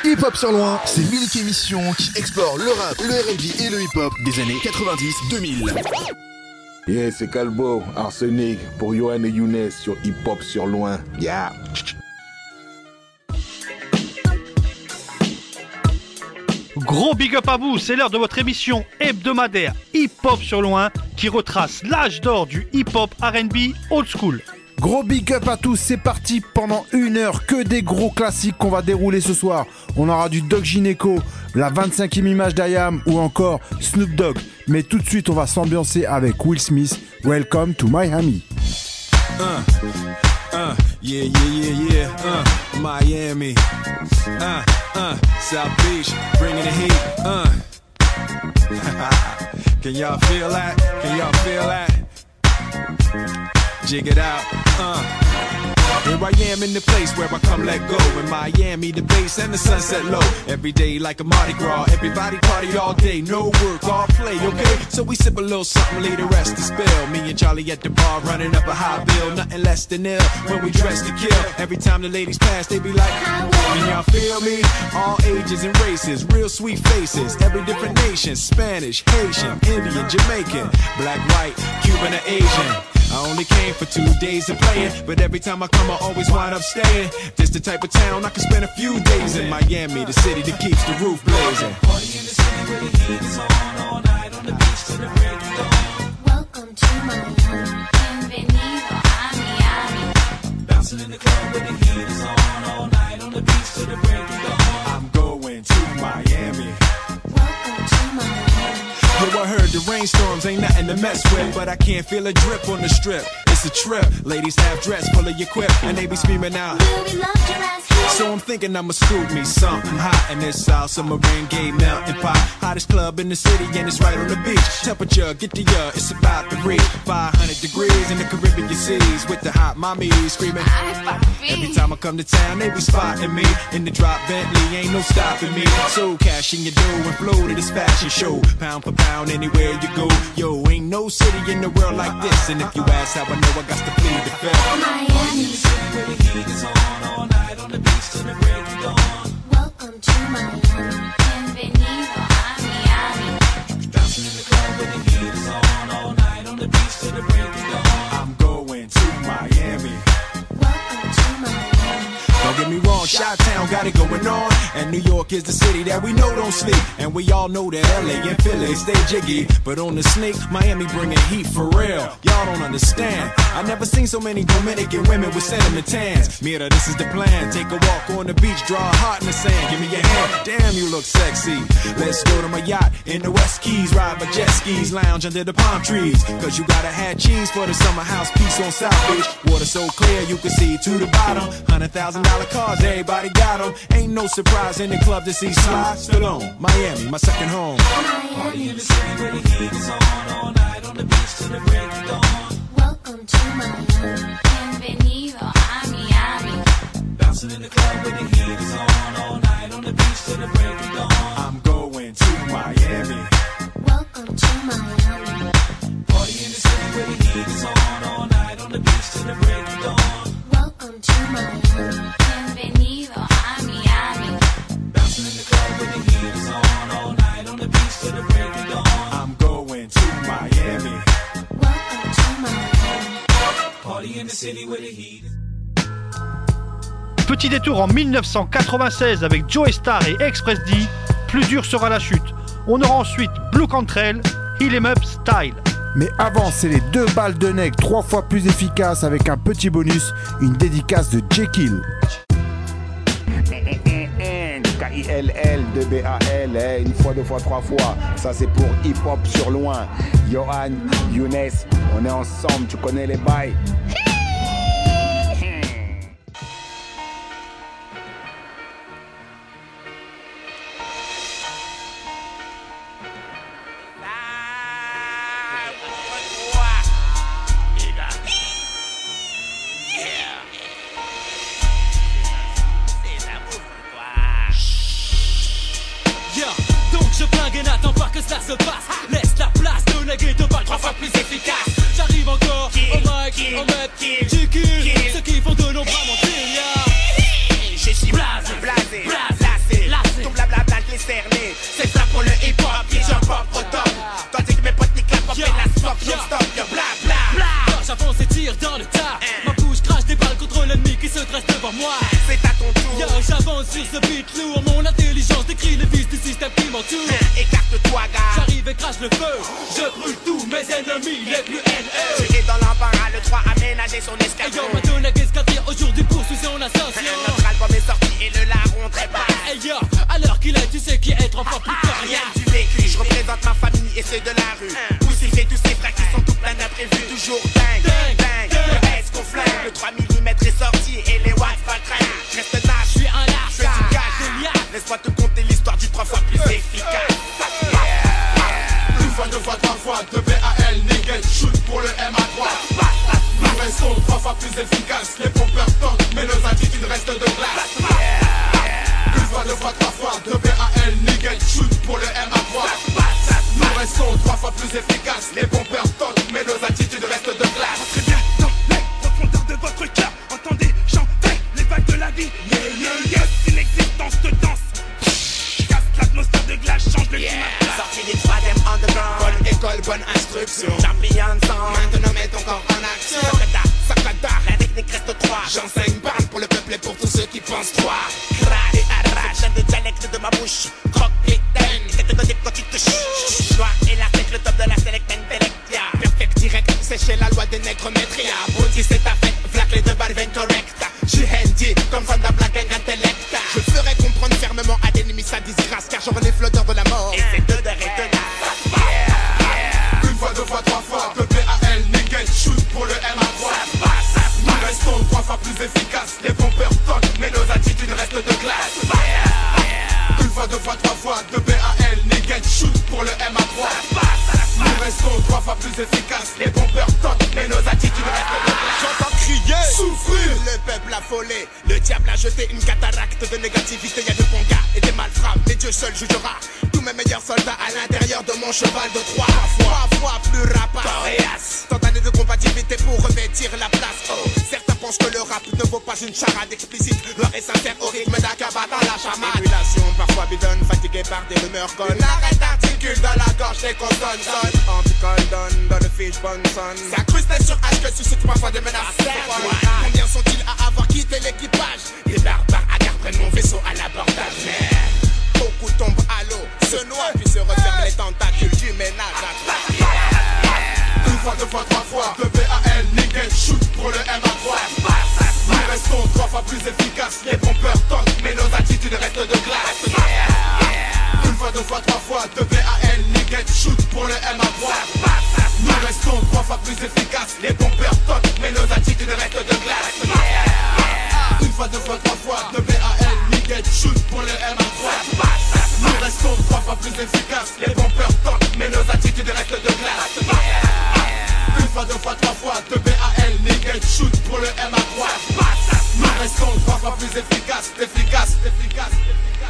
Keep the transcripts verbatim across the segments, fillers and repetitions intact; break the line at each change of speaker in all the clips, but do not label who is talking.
Hip Hop sur loin, c'est l'unique émission qui explore le rap, le R and B et le hip hop des années quatre-vingt-dix deux mille.
Yeah, c'est Calbo, Arsenic, pour Yohan et Younes sur Hip Hop sur loin. Yeah.
Gros big up à vous, c'est l'heure de votre émission hebdomadaire Hip Hop sur loin qui retrace l'âge d'or du hip hop R and B old school.
Gros big up à tous, c'est parti pendant une heure, que des gros classiques qu'on va dérouler ce soir. On aura du Doc Gineco, la vingt-cinquième image d'I A M ou encore Snoop Dogg. Mais tout de suite, on va s'ambiancer avec Will Smith. Welcome to Miami.
Uh, uh, yeah, yeah, yeah, yeah, uh, Miami, uh, uh, South Beach, bringing the heat, uh. Can y'all feel that? Can y'all feel that? Jig it out, uh. Here I am in the place where I come let go. In Miami, the bass and the sunset low. Every day like a Mardi Gras. Everybody party all day. No work, all play, okay? So we sip a little something, leave the rest to spill. Me and Charlie at the bar running up a high bill. Nothing less than ill when we dress to kill. Every time the ladies pass, they be like, can y'all feel me? All ages and races, real sweet faces. Every different nation, Spanish, Haitian, Indian, Jamaican, black, white, Cuban, or Asian. I only came for two days of playing, but every time I come I always wind up staying. This the type of town I can spend a few days in. Miami, the city that keeps the roof blazing.
Party in the city where the heat is on, all night on the beach till the break of dawn. Welcome to Miami, bienvenido a Miami. Bouncing in the club where the heat is on, all night on the beach till the break of dawn.
I'm going to Miami.
Welcome to Miami.
Yo, I heard the rainstorms ain't nothing to mess with, but I can't feel a drip on the strip. It's a trip. Ladies have dress full of your quip, and they be screaming out,
Will we love your ass here?
so I'm thinking I'ma scoop me something hot in this South Submarine Gay melting pot. Hottest club in the city, and it's right on the beach. Temperature, get the uh, it's about to reach five hundred degrees in the Caribbean seas with the hot mommies screaming. Every time I come to town, they be spotting me in the drop Bentley, ain't no stopping me. So cash in your dough and flow to this fashion show, pound for pound anywhere you go. Yo, ain't no city in the world like this, and if you ask how I know, I got to plead the fifth.
Miami,
the city where the heat is on, all night on the beach till the break of dawn.
welcome to Miami, bienvenido a Miami.
Bouncing in the club where the heat is on, all night on the beach till the break of dawn. I'm going to Miami.
Welcome to Miami.
Don't get me wrong, Chi-Town got it going on, and New York is the city that we know don't sleep. And we all know that L A and Philly stay jiggy, but on the sneak, Miami bringing heat for real. Y'all don't understand. I never seen so many Dominican women with sentiment tans. Mira, this is the plan. Take a walk on the beach, draw a heart in the sand. Give me your hand. Damn, you look sexy. Let's go to my yacht in the West Keys, ride my jet skis, lounge under the palm trees. Cause you gotta have cheese for the summer house piece on South Beach. Water so clear you can see to the bottom. Hundred thousand dollar cars, everybody got them. Ain't no surprise in the club to see Sly Stallone. Miami, my second home.
Miami,
in the city where the heat is on, all night on the beach till the break of dawn.
welcome to Miami, bienvenido a Miami.
Bouncing in the club where the heat is on, all night on the beach till the break of dawn. I'm going to Miami.
Welcome to Miami.
Party in the city where the heat is on, all night on the beach till the break of dawn.
Welcome to Miami, bienvenido a Miami.
Bouncing in the club where the heat is on, all night on the beach till the break of dawn. I'm going to Miami.
Welcome to Miami.
Party in the city where the heat is.
Petit détour en dix-neuf cent quatre-vingt-seize avec Joey Starr et Express D, plus dur sera la chute. On aura ensuite Blue Cantrell, Heal 'em Up Style.
Mais avant, c'est les deux balles de nec trois fois plus efficaces avec un petit bonus, une dédicace de Jekyll.
K I L L, deux B A L, eh, une fois, deux fois, trois fois. Ça c'est pour Hip Hop sur loin. Yohan, Younes, on est ensemble, tu connais les bails.
Ça se passe, laisse la place de nègre de balles trois fois plus efficace. J'arrive encore au mic, en mec, tu cules ceux qui font de l'ombre à mon délire.
Je suis blasé, blasé, blasé, la
ce beat lourd, mon intelligence décrit les vices du système qui m'entoure.
Écarte-toi, gars.
J'arrive et crache le feu, je brûle tous mes ennemis les plus haineux.
Tu es dans l'embarras, le droit à ménager son escalier.
Ayo, Madonna, qu'est-ce qu'à dire aujourd'hui poursuit son ascension.
Notre album est sorti et le larron trépasse.
Ayo, à l'heure qu'il est, tu sais qui est trop fort plus que rien.
Rien du vécu, je représente ma famille et ceux de la rue. Poussif et tous ces frères qui sont tout plein d'imprévus. Toujours dingue,
Dingue,
dingue,
dingue.
le S qu'on flingue. Le trois millimètres est sorti et les watts pas traînent. Je reste nage,
Je suis un
je fais du gage.
génial.
Laisse-moi te conter l'histoire du trois fois plus efficace.
Une fois, deux fois, trois fois, de B A L, nigga, shoot pour le M à droite. Nous restons trois fois plus efficaces, les pompeurs tentent, mais nos attitudes restent de glace. Une fois, deux fois, trois fois, de B A L, nigga, shoot pour le M à droite. Nous restons trois fois plus efficaces, les pompeurs tentent, mais nos attitudes restent de glace.
Très bien dans les profondeurs de votre cœur, entendez chanter les vagues de la vie. Yeah, yeah, yeah, si l'existence te danse, casse l'atmosphère de glace, change le climat.
Sorti des trois D M underground.
Bonne école, bonne instruction.
Champion ensemble.
Maintenant mets ton corps en action.
Sakada, sakada, la technique reste trois.
J'enseigne barre pour le peuple et pour tous ceux qui pensent toi.
Crash et arrache, de dialecte de ma bouche. Croque et ten, catégorie quand tu te chutes. Noir et la tête, le top de la select intellect.
Perfect direct, c'est chez la loi des nègres maîtria. Body c'est ta fête, vlac les deux balles correct. J'suis handy, comme Van Black and intellect. Je ferai comprendre fermement à l'ennemi sa disgrâce, car j'aurai les floteurs de la mort.
Et c'est deux de rétenace.
Une fois, deux fois, trois fois, de B A L, nigga, shoot pour le M à droite. Nous restons trois fois plus efficaces, les pompeurs tentent, mais nos attitudes restent de glace. Une fois, deux fois, trois fois, de B A L, nigga, shoot pour le M à droite. Nous restons trois fois plus efficaces, les pompeurs tentent, mais nos attitudes restent de glace.
J'entends crier,
Souffrir.
le peuple affolé. Le diable a jeté une cataracte de négativité. Y'a de bons gars et des malfrats, mais Dieu seul jugera. Tous mes meilleurs soldats à l'intérieur de mon cheval de trois fois, trois fois plus rapace. Tant d'années de compatibilité pour revêtir la place. Oh, certains pensent que le rap ne vaut pas une charade explicite. Noir et sincère au rythme d'un cabas dans la chamade. Ébullition parfois bidonne, fatigué par des rumeurs connes. Une arrête d'articule dans la gorge des consonnes sonne. Anticole donne dans le fiche bonne sonne. S'incruster sur H que suscite parfois des menaces. Combien sont-ils à avoir quitté l'équipage? Les barbares hagards prennent mon vaisseau à l'abordage. Mais beaucoup tombent à l'eau, se noient puis se referment les tentacules du ménage à trois.
Une fois, deux fois, trois fois, de B A L, nigga, shoot pour le M à droite. Nous restons trois fois plus efficaces, les pompeurs tentent, mais nos attitudes restent de glace. Une fois, deux fois, trois fois, de B A L, nigga, shoot pour le M à droite. Nous restons trois fois plus efficaces, les pompeurs tentent, mais nos attitudes restent de glace. Une fois, deux fois, trois fois, de B A L, nigga, shoot pour le M à droite. Nous restons trois fois plus efficaces, les pompeurs tentent, mais nos attitudes restent de glace. Une fois, deux fois, trois fois, de B A L, nigga, shoot pour le M à droite. Nous restons trois fois plus efficaces, efficaces, efficaces, efficaces.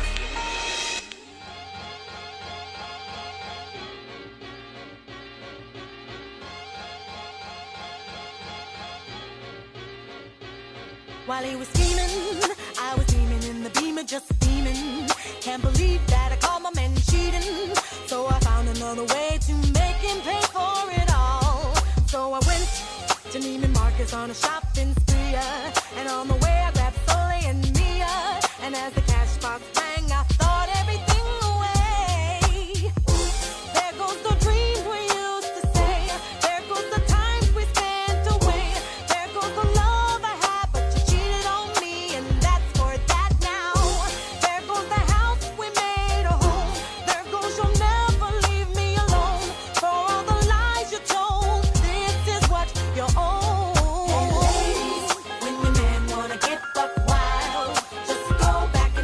While he was scheming, I was beaming in the beamer, just beaming. Can't believe that I caught my man cheating. So I found another way to make him pay for it all. So I went to Neiman Marcus on a shopping spree. And on the way I grabbed Sully and Mia. And as the cash box rang, I thought everything away. There goes the dreams we used to say. There goes the times we spent away. There goes the love I had, but you cheated on me, and that's for that now. There goes the house we made a home. There goes you'll never leave me alone. For all the lies you told, this is what you own. And ladies, when your man wanna get buck wild, just go back and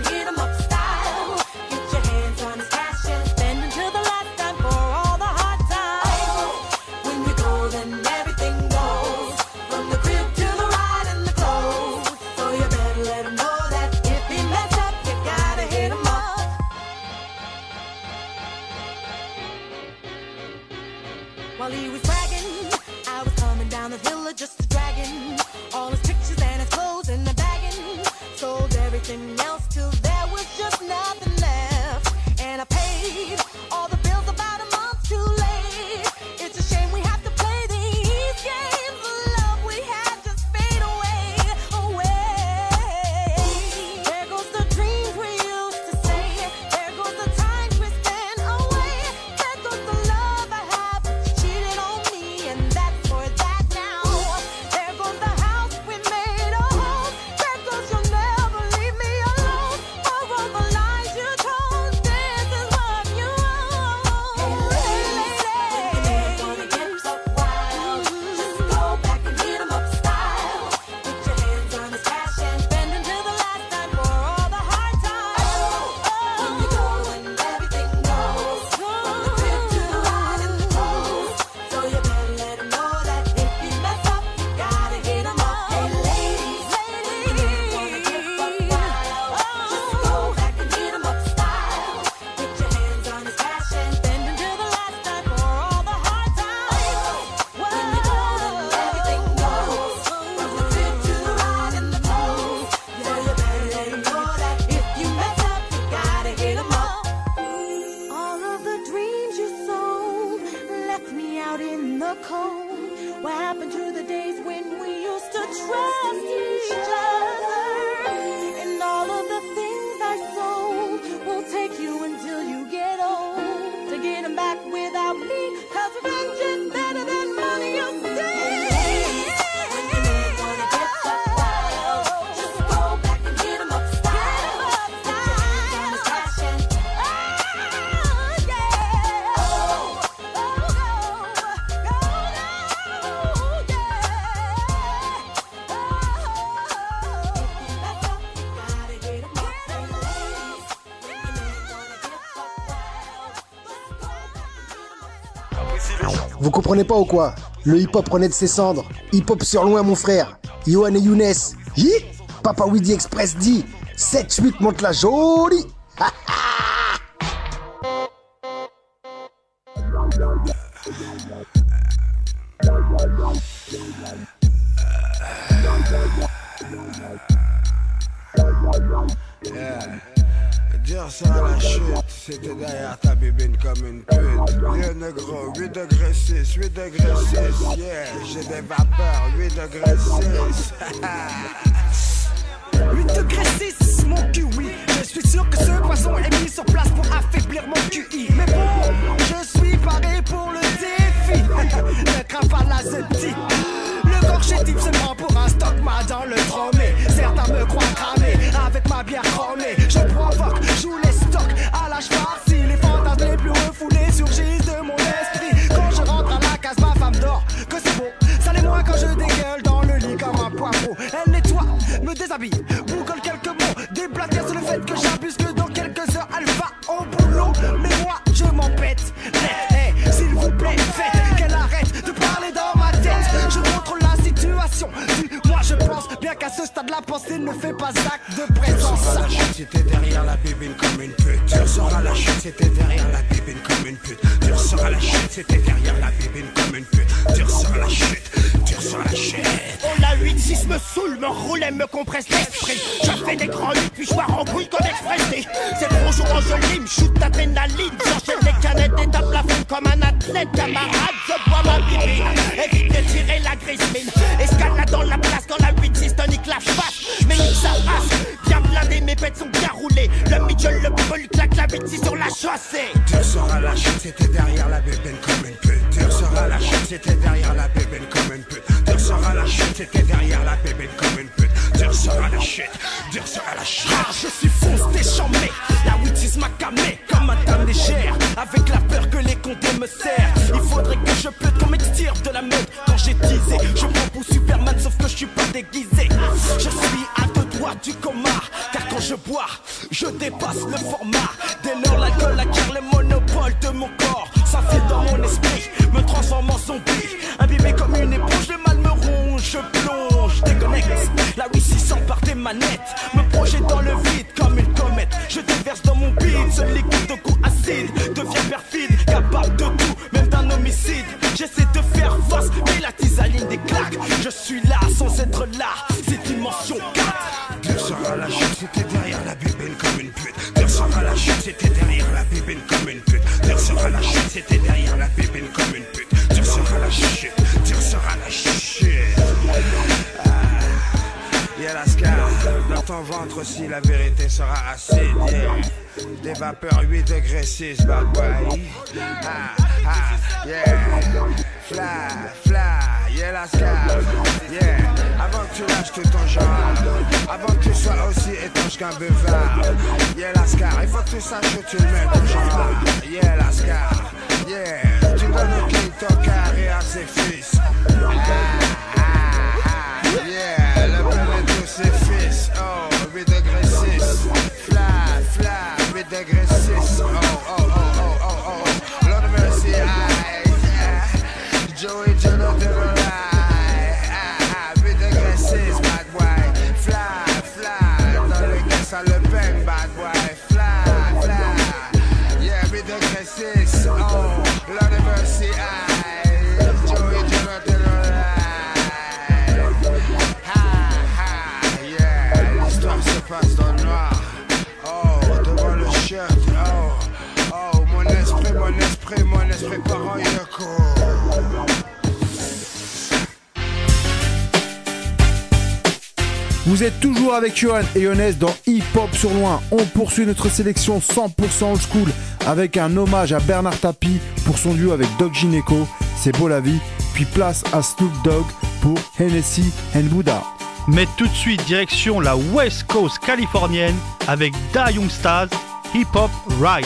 Vous comprenez pas ou quoi? Le hip-hop renaît de ses cendres. Hip-hop sur loin, mon frère. Yohan et Younes. Hi Papa Weedy Express dit sept huit monte la jolie.
Yeah. Dire ça à la chute, c'était derrière ta bébine comme une pute. Vieux négro, huit degrés six, huit degrés six, yeah. J'ai des vapeurs, huit degrés six.
huit degrés six, mon cul, oui. Je suis sûr que ce poison est mis sur place pour affaiblir mon Q I. Mais bon, je suis paré pour le défi. Ne crains pas la zeti. Le corps chétif se prend pour un stock, ma dans le tromé. Certains me croient cramé avec ma bière chromée. Je provoque, joue les stocks à l'âge farci. Les fantasmes les plus refoulés surgissent de mon esprit. Quand je rentre à la case, ma femme dort. Que c'est beau, ça l'est moins quand je dégueule dans le lit comme un poivreau. Elle nettoie, me déshabille, boucle quelques mots. Déblatère sur le fait que j'abuse, que dans quelques heures elle va au boulot. Mais moi je m'en pète. Hey, hey, s'il vous plaît, faites qu'elle arrête de parler dans ma tête. Je contrôle la situation. Du moi je pense bien qu'à ce stade la pensée ne fait pas acte de présence.
Tu ressors à la chute, c'était derrière la bébine comme une pute. Tu ressors à la chute, c'était derrière la bébine comme une pute. Tu ressors à la chute, c'était derrière la bébine comme une pute. Tu ressors à la chute, tu ressors à la chute.
Oh la huit six me saoule, me roule et me compresse l'esprit. Je fais des grands lits puis je vois en brouille comme Express D. C'est trop jour en je me shoot d'adrénaline. J'enchaîne les canettes et tape la foule comme un athlète. Camarade, je bois ma bibine. Évite de tirer la grise mine. Escalade dans la place quand la huit six tonique la face. Mais nique sa race, bien blindé, mes bêtes sont bien roulées. Le middle, le brûle, claque la huit six sur la chaussée.
Tu ressors à la chute, c'était derrière la bébine comme une pute. Tu ressors à la chute, c'était derrière la bébine comme une pute. Tu ressors à la chute, c'était derrière la bébine comme une pute. Tu ressors à la chute, tu ressors à la chute.
Ah, je suis fonce déchamé, la huit six m'a camé comme un dame légère. Avec la peur que les condés me serrent. Il faudrait que je pleute qu'on m'extirpe de la meute. Quand j'ai teasé, je prends pour Superman sauf que je suis pas déguisé. Je suis à deux doigts du coma, car quand je bois, je dépasse le format. Dès lors l'alcool acquiert le monopole de mon corps. S'enfile dans mon esprit, me transforme en zombie. Imbibé comme une éponge, le mal me ronge. Je plonge, déconnecte, la huit six s'empare des manettes. Me projette dans le vide comme une comète. Je déverse dans mon bide, ce liquide de goût acide devient perfide, capable de tout, même d'un homicide. J'essaie de faire face, mais la tisaline des claques. Je suis là sans être là, c'est dimension quatre.
Tu ressors à la chute, c'était derrière la bébine comme une pute. Tu ressors à la chute, c'était derrière la bébine comme une pute. Tu ressors à la chute, c'était derrière la bébine comme une pute. Tu ressors à la chute, tu ressors à la chute. Ah, yeah, la scar, dans ton ventre aussi la vérité sera acide. Yeah. Des vapeurs huit degrés six, bad boy. Ah, ah, yeah. Fly, fly, yeah, la scar. Yeah. Avant que tu lâches tout ton genre, avant que tu sois aussi étanche qu'un buvard. Yeah, la scar, il faut que tu saches que tu le mets ton genre. Yeah, la scar, yeah. Tu donnes au clé ton carré à ses fils. Ah, ah, ah, yeah. Le plein de tous ses fils. Oh, huit degrés six. Fly, fly, huit degrés six. Oh, oh, oh, oh, oh, oh. Lord of mercy, I, yeah. Joey Jonathan, ça le bang, bad boy, fly, fly. Yeah, huit degrés six, oh, Lord of mercy, I, Joey Jonathan, ha, ha, yeah, l'histoire se passe dans le noir, oh, devant le shirt, oh, oh, mon esprit, mon esprit, mon esprit parent Yoko.
Vous êtes toujours avec Yohan et Younes dans Hip Hop sur loin. On poursuit notre sélection cent pour cent old school avec un hommage à Bernard Tapie pour son duo avec Doc Gineco, C'est beau la vie. Puis place à Snoop Dogg pour Hennessy and Buddha.
Mais tout de suite direction la West Coast californienne avec Da Young Stars, Hip Hop Ride.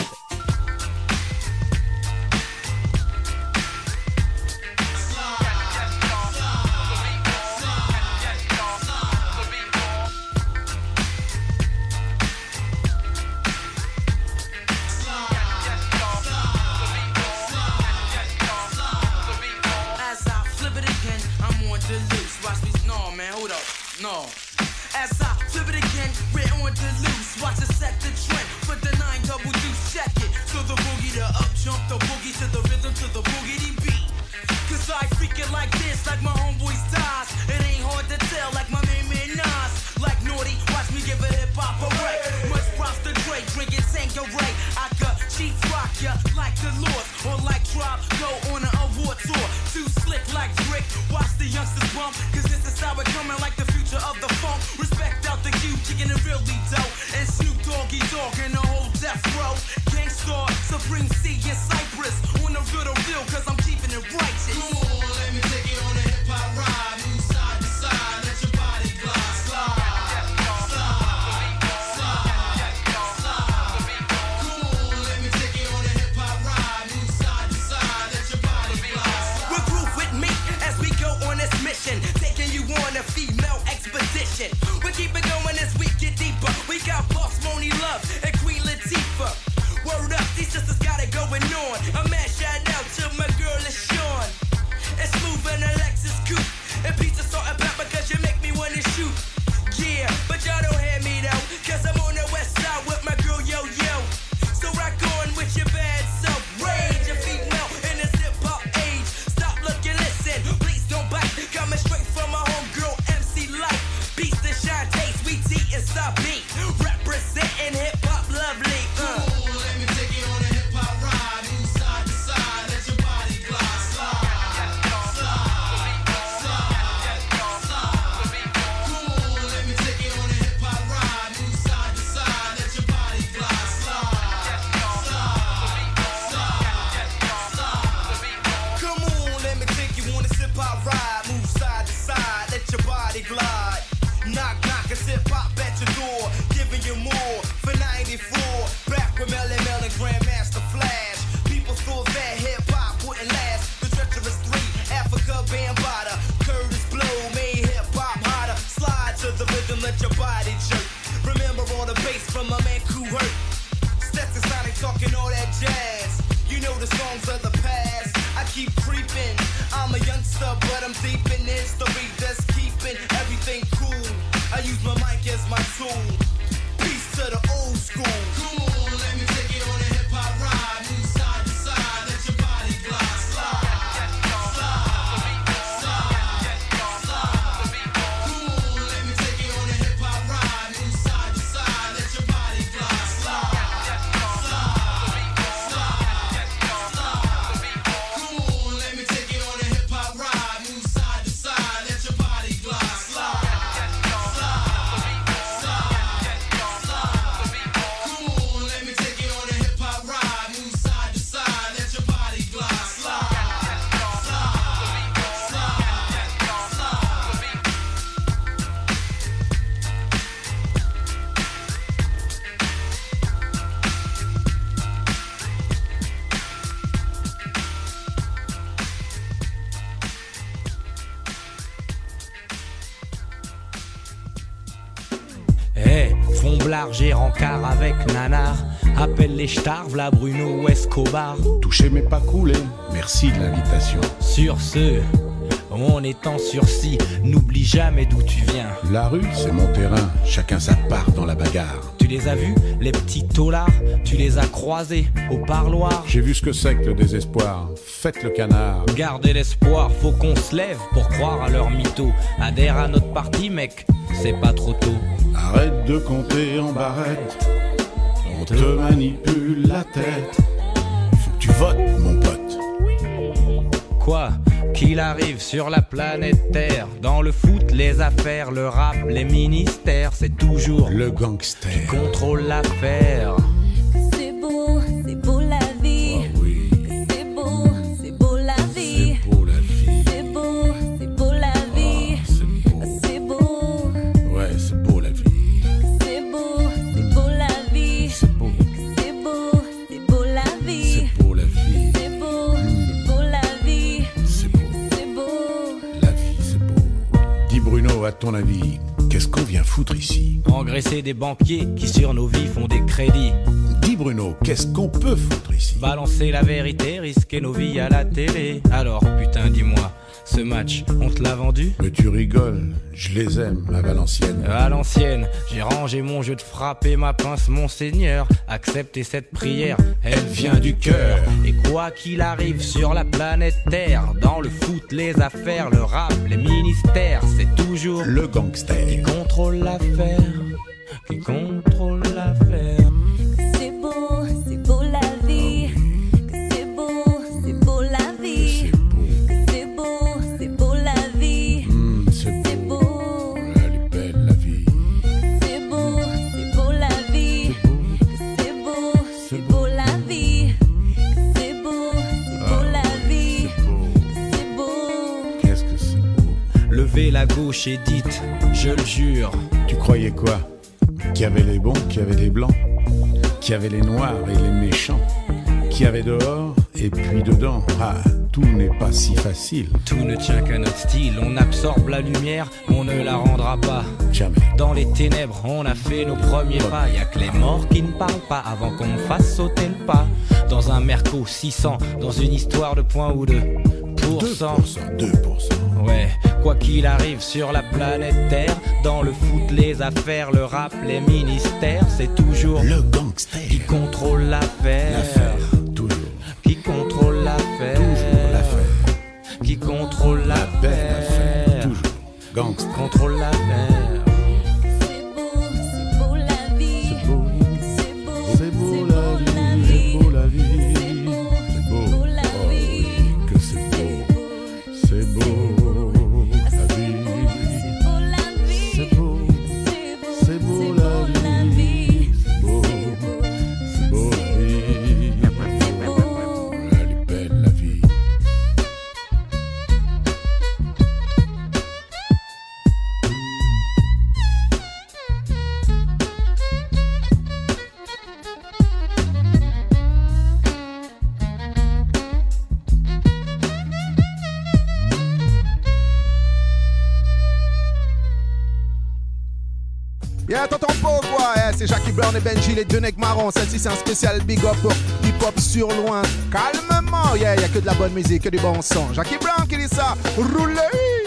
you're right. I could cheat rock ya like the Lord, or like Tribe, go on an award tour. Too slick like Rick, watch the youngsters bump, cause this is how it coming like the future of the funk. Respect out the Q, kicking it really dope. And Snoop Doggy Dogg and the whole death row. Gangstar, Supreme C in Cyprus. On the good or real, cause I'm keeping it righteous.
Come on, let me take you on a hip hop ride. Move side to side, let your body glide. Slide, slide, slide, slide. Come on, let me take you on a hip hop ride. Move side to side, let your body glide.
We'll groove with me as we go on this mission, taking you on a female expedition. We keep it going as we get deeper. We got Boss Moni Love and Queen Latifah. Word up, these sisters got it going on. A mad shout out to my girl LaShawn. It's smooth and a Lexus coupe. And pizza, salt and pepper cause you make me wanna shoot. Yeah, but y'all don't hear me though, cause I'm on the west side with my girl Yo Yo. So rock on with your bad self. Rage your female in this hip hop age. Stop, look and listen, please don't bite. Coming straight from my homegirl M C Light. Beats the shine taste, we T and stop beat. Representing hip hop lovely. Uh. Let your body jerk. Remember all the bass from my man Kool Herc. Stetson Sonic talking all that jazz. You know the songs of the past. I keep creeping. I'm a youngster, but I'm deep in history. Just keeping everything cool. I use my mic as my tool. Peace to the old school.
Come on, let me take you on a hip hop ride. Move side to side, let your body glide. Slide.
J'ai rencard avec Nanar. Appelle les stars, v'là Bruno ou Escobar.
Touché mais pas coulé, merci de l'invitation.
Sur ce, on est en sursis, n'oublie jamais d'où tu viens.
La rue, c'est mon terrain, chacun sa part dans la bagarre.
Tu les as vus, les petits taulards? Tu les as croisés au parloir?
J'ai vu ce que c'est que le désespoir, faites le canard.
Gardez l'espoir, faut qu'on se lève pour croire à leur mytho. Adhère à notre parti mec, c'est pas trop tôt.
Arrête de compter en barrette, on te manipule la tête. Faut que tu votes, mon pote.
Quoi qu'il arrive sur la planète Terre, dans le foot, les affaires, le rap, les ministères, c'est toujours
le gangster
qui contrôle l'affaire.
C'est beau, c'est beau la vie.
Oh oui.
C'est beau, c'est beau la vie.
C'est beau la vie.
C'est beau, c'est beau la vie.
Oh, c'est beau.
C'est beau.
Ouais, c'est beau la vie.
C'est beau, c'est beau la vie.
C'est beau.
C'est beau, c'est beau la vie.
C'est beau la vie.
C'est beau, c'est beau la vie.
C'est beau.
C'est beau.
La vie, c'est beau. Dis Bruno, à ton avis, qu'est-ce qu'on vient foutre ici?
Engraisser des banquiers qui sur nos vies font des crédits.
Dis Bruno, qu'est-ce qu'on peut foutre ici?
Balancer la vérité, risquer nos vies à la télé. Alors putain dis-moi, ce match, on te l'a vendu?
Mais tu rigoles, je les aime à Valenciennes.
À l'ancienne, j'ai rangé mon jeu de frappe et ma pince, mon seigneur. Acceptez cette prière, elle vient du cœur. Et quoi qu'il arrive sur la planète Terre, dans le foot, les affaires, le rap, les ministères, c'est toujours
le gangster
qui contrôle l'affaire, qui contrôle l'affaire.
C'est beau,
la gauche est dite, je le jure.
Tu croyais quoi? Qu'il y avait les bons, qu'il y avait les blancs, qu'il y avait les noirs et les méchants, qu'il y avait dehors et puis dedans. Ah, tout n'est pas si facile.
Tout ne tient qu'à notre style. On absorbe la lumière, on ne la rendra pas.
Jamais.
Dans les ténèbres, on a fait nos premiers pas. Y'a que les morts qui ne parlent pas avant qu'on me fasse sauter le pas. Dans un merco six cents, dans une histoire de point ou de pourcent.
deux pour cent.
Ouais, quoi qu'il arrive sur la planète Terre, dans le foot, les affaires, le rap, les ministères, c'est toujours
le gangster
qui contrôle l'affaire.
L'affaire, toujours.
Qui contrôle l'affaire.
Toujours l'affaire.
Qui contrôle l'affaire.
Toujours. Gangster.
Contrôle l'affaire.
Yeah, t'entends pas quoi? Yeah, c'est Jackie Brown et Benji, les deux necks marrons. Celle-ci c'est un spécial big up pour hip-hop sur loin. Calmement, yeah, y'a que de la bonne musique, que du bon son. Jackie Brown qui dit ça, roulez!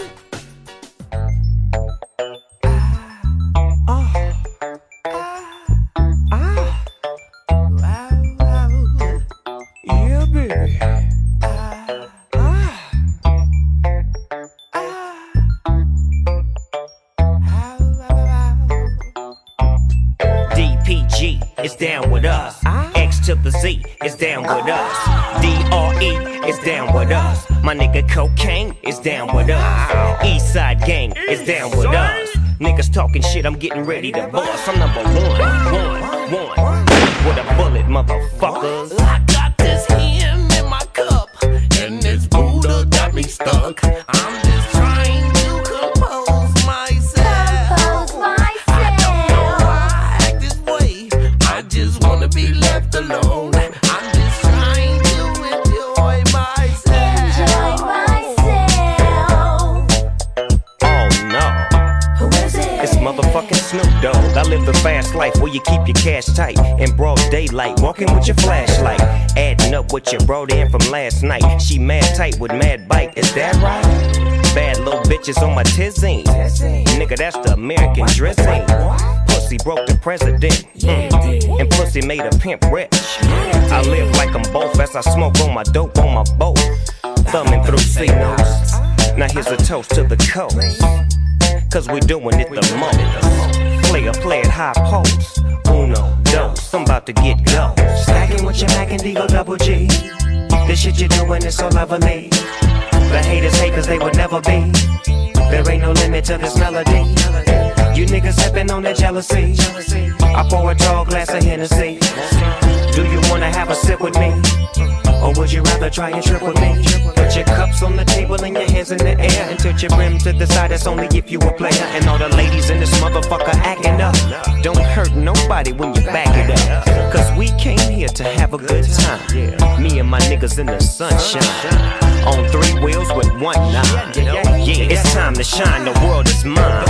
Is down with us. X to the Z is down with us. D R E is down with us. My nigga Cocaine is down with us. East Side Gang is down with us. Niggas talking shit, I'm getting ready to bust. I'm number one, one, one. With a bullet, motherfuckers.
I got this hymn in my cup, and this Buddha got me stuck. I'm just trying to compose myself. Compose myself. I don't know why I act this way. I just wanna be left alone. I'm just trying to enjoy myself. Enjoy myself.
Oh no.
Who is it?
It's motherfucking Snoop Dogg. I live the fast life where you keep your cash tight in broad daylight, walking with your flashlight, adding up what you brought in from last night. She mad tight with mad bite, is that right? Bad little bitches on my tizine. Nigga, that's the American dressing. Pussy broke the president, mm. and pussy made a pimp rich. I live like I'm both as I smoke on my dope on my boat, thumbing through C-notes. Now here's a toast to the coast, cause we doing it the most. Player, play it high post. Uno, dos, I'm about to get go. Stacking with your Mac and Deagle double G. This shit you're doing is so lovely. The haters hate cause they would never be. There ain't no limit to this melody. You niggas sipping on that jealousy. I pour a tall glass of Hennessy. Do you wanna have a sip with me? Or would you rather try and trip with me? Put your cups on the table and your hands in the air and tilt your brim to the side, that's only if you a player. And all the ladies in this motherfucker acting up. Don't hurt nobody when you back it up, cause we came here to have a good time. Me and my niggas in the sunshine, on three wheels with one nine. Yeah, it's time to shine, the world is mine.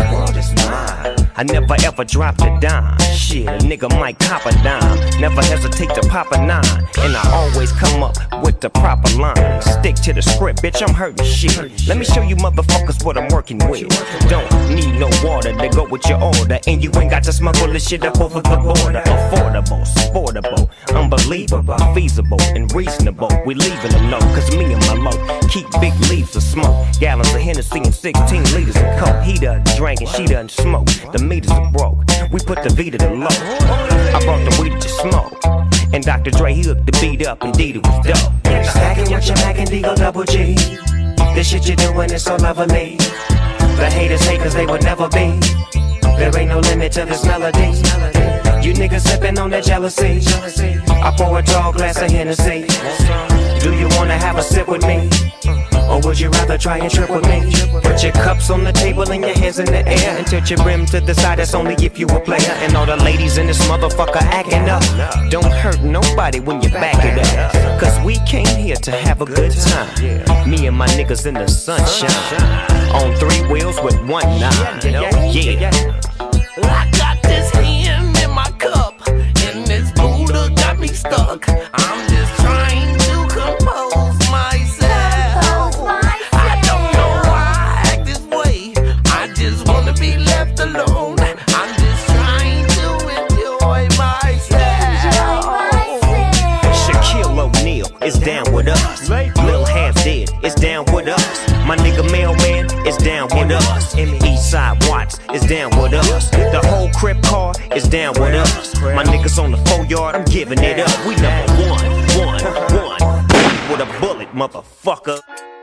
I never ever dropped a dime. Shit, a nigga might cop a dime. Never hesitate to pop a nine. And I always come up with the proper line. Stick to the script, bitch, I'm hurting shit. Let me show you motherfuckers what I'm working with. Don't need no water to go with your order. And you ain't got to smuggle this shit up over the border. Affordable, sportable, unbelievable, feasible, and reasonable. We leaving them low, cause me and my low keep big leaves of smoke. Gallons of Hennessy and sixteen liters of coke. He done drank and she done smoke. The meters are broke, we put the V to the low. I brought the weed to smoke, and Doctor Dre, he hooked the beat up, indeed it was dope. Stacking with your Mac and Deagle double G. This shit you're doing is so lovely. The haters hate cause they would never be. There ain't no limit to this melody. You niggas sipping on that jealousy. I pour a tall glass of Hennessy. Do you wanna have a sip with me? Or would you rather try and trip with me? Put your cups on the table and your hands in the air and tilt your rim to the side, that's only if you a player. And all the ladies in this motherfucker acting up. Don't hurt nobody when you back it up. Cause we came here to have a good time. Me and my niggas in the sunshine. On three wheels with one nine. Yeah.
I got this hand in my cup, and this Buddha got me stuck. I'm just trying to compose myself. I don't know why I act this way. I just wanna be left alone. I'm just trying to enjoy myself.
Shaquille O'Neal is down with us. Lil Half Dead is down with us. My nigga Mailman is down with us. Eastside Watts is down with us. The whole Crip car is down with us. My niggas on the four yard, I'm giving it up. We number one, one, one. With a bullet, motherfucker.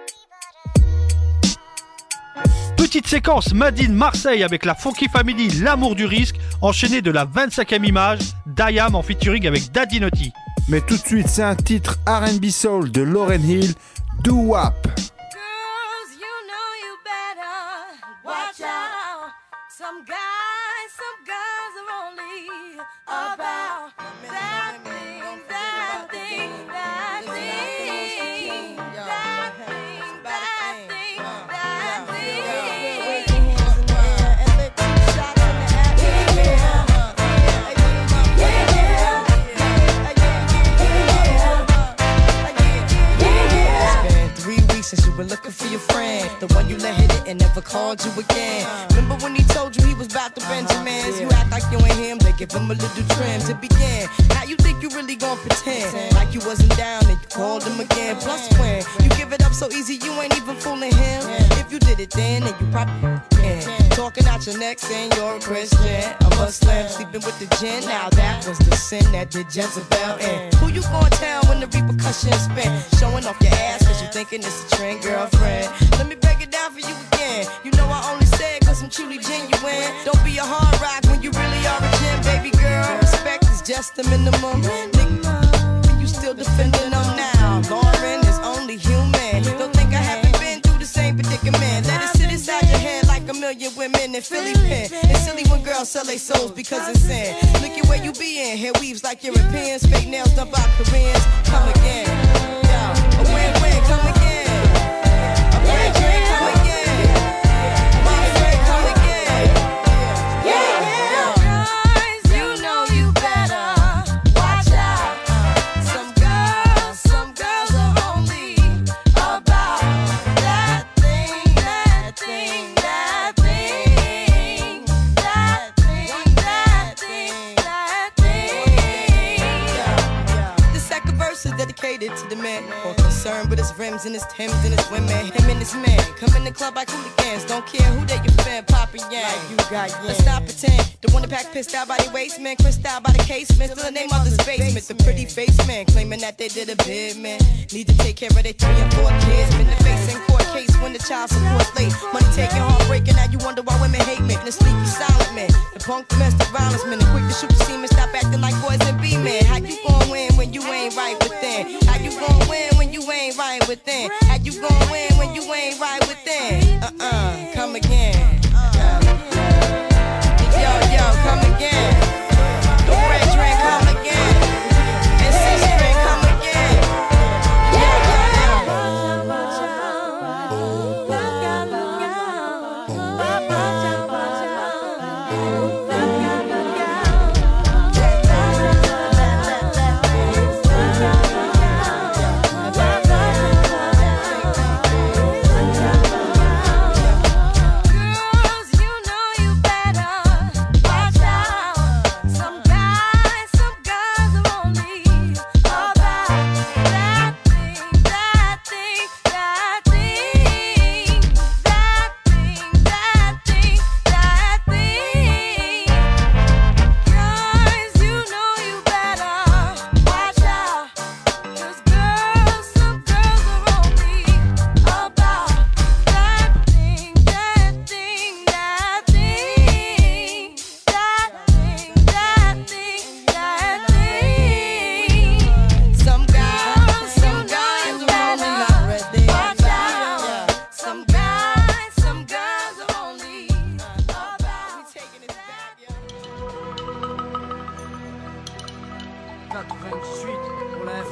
Petite séquence Made in Marseille avec la Funky Family, L'amour du risque, enchaîné de la vingt-cinquième image, Dayam en featuring avec Daddy Naughty.
Mais tout de suite, c'est un titre R and B Soul de Lauryn Hill, Do Wap.
Watch out, some guys, some girls are only about that thing, that thing, that thing, that thing, that thing, that thing. Wave your hands in the air and let two shots in the atmosphere.
It's been three weeks since you were looking for your friend, the one you let hit it and never called you again. Remember when he told you he was about to Benjamins? You act like you ain't him, they give him a little trim to begin. Now you think you really gon' pretend like you wasn't down and you called him again. Plus when you give it up so easy, you ain't even fooling him. If you did it then, then you probably can. Talking out your neck saying you're a Christian, a Muslim, sleeping with the gin. Now that was the sin that did Jezebel in. Who you gon' tell when the repercussions spin? Showing off your ass cause you thinking it's a trend, girlfriend. Let me break it down for you again. You know I only say it cause I'm truly genuine. Don't be a hard rock when you really are a gem, baby girl. Respect is just the minimum. Nigga, you still defending them now. Lauren is only human. Don't think I haven't been through the same predicament. Let it sit inside your head like a million women in Philly pen. It's silly when girls sell their souls because it's sin. Look at where you be in. Hair weaves like Europeans. Fake nails done by Koreans. Come again. Yo, a win-win, come again. A break, drink, come again. My friend, come again. Yeah,
Guys, you know you better watch out. Some girls, some girls are only about that thing, that thing, that thing, that thing, that thing, that thing.
The second verse is dedicated to the man more concerned with his rims and his Timbs and his women. Him and his man come in the club like hooligans. Don't care who they your fan, poppin' yang. You got yang. Let's not pretend. The one that pack pissed out by the waist man, crissed out by the casement. Still the name of this basement. The pretty face man claiming that they did a bid man. Need to take care of their three and four kids. Been the face in court case when the child support's late. Money taking, heartbreaking. Now you wonder why women hate men. The sneaky silent man, the punk domestic violence man, the quick to shoot the semen. Stop acting like boys and be men. How you gon' win when you ain't right within? How you gon' win when you ain't right within? How you gon' win when you ain't right within? Uh-uh, come again. Yo, yo, come again. The red drink, come again. And six drink, come again. Yeah, yeah,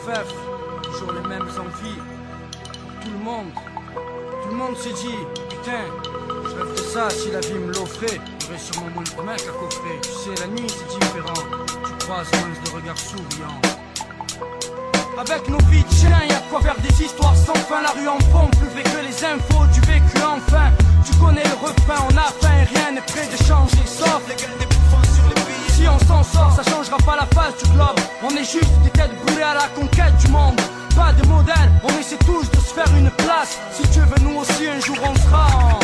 F F, toujours les mêmes envies. Tout le monde, tout le monde s'est dit, putain, je rêve de ça, si la vie me l'offrait, j'aurais sûrement moins de mecs à coffrer. Tu sais, la nuit c'est différent, tu croises moins de regards souriants. Avec nos vies de chiens, y'a de quoi faire des histoires sans fin. La rue en fond, plus vrai que les infos du vécu enfin. Tu connais le refrain, on a faim et rien n'est prêt de changer. Sauf les gars des bouffons sur les pays. Si on s'en sort, ça changera pas la face du globe. On est juste des têtes brûlées à la conquête du monde. Pas de modèle, on essaie tous de se faire une place. Si tu veux, nous aussi un jour on sera en...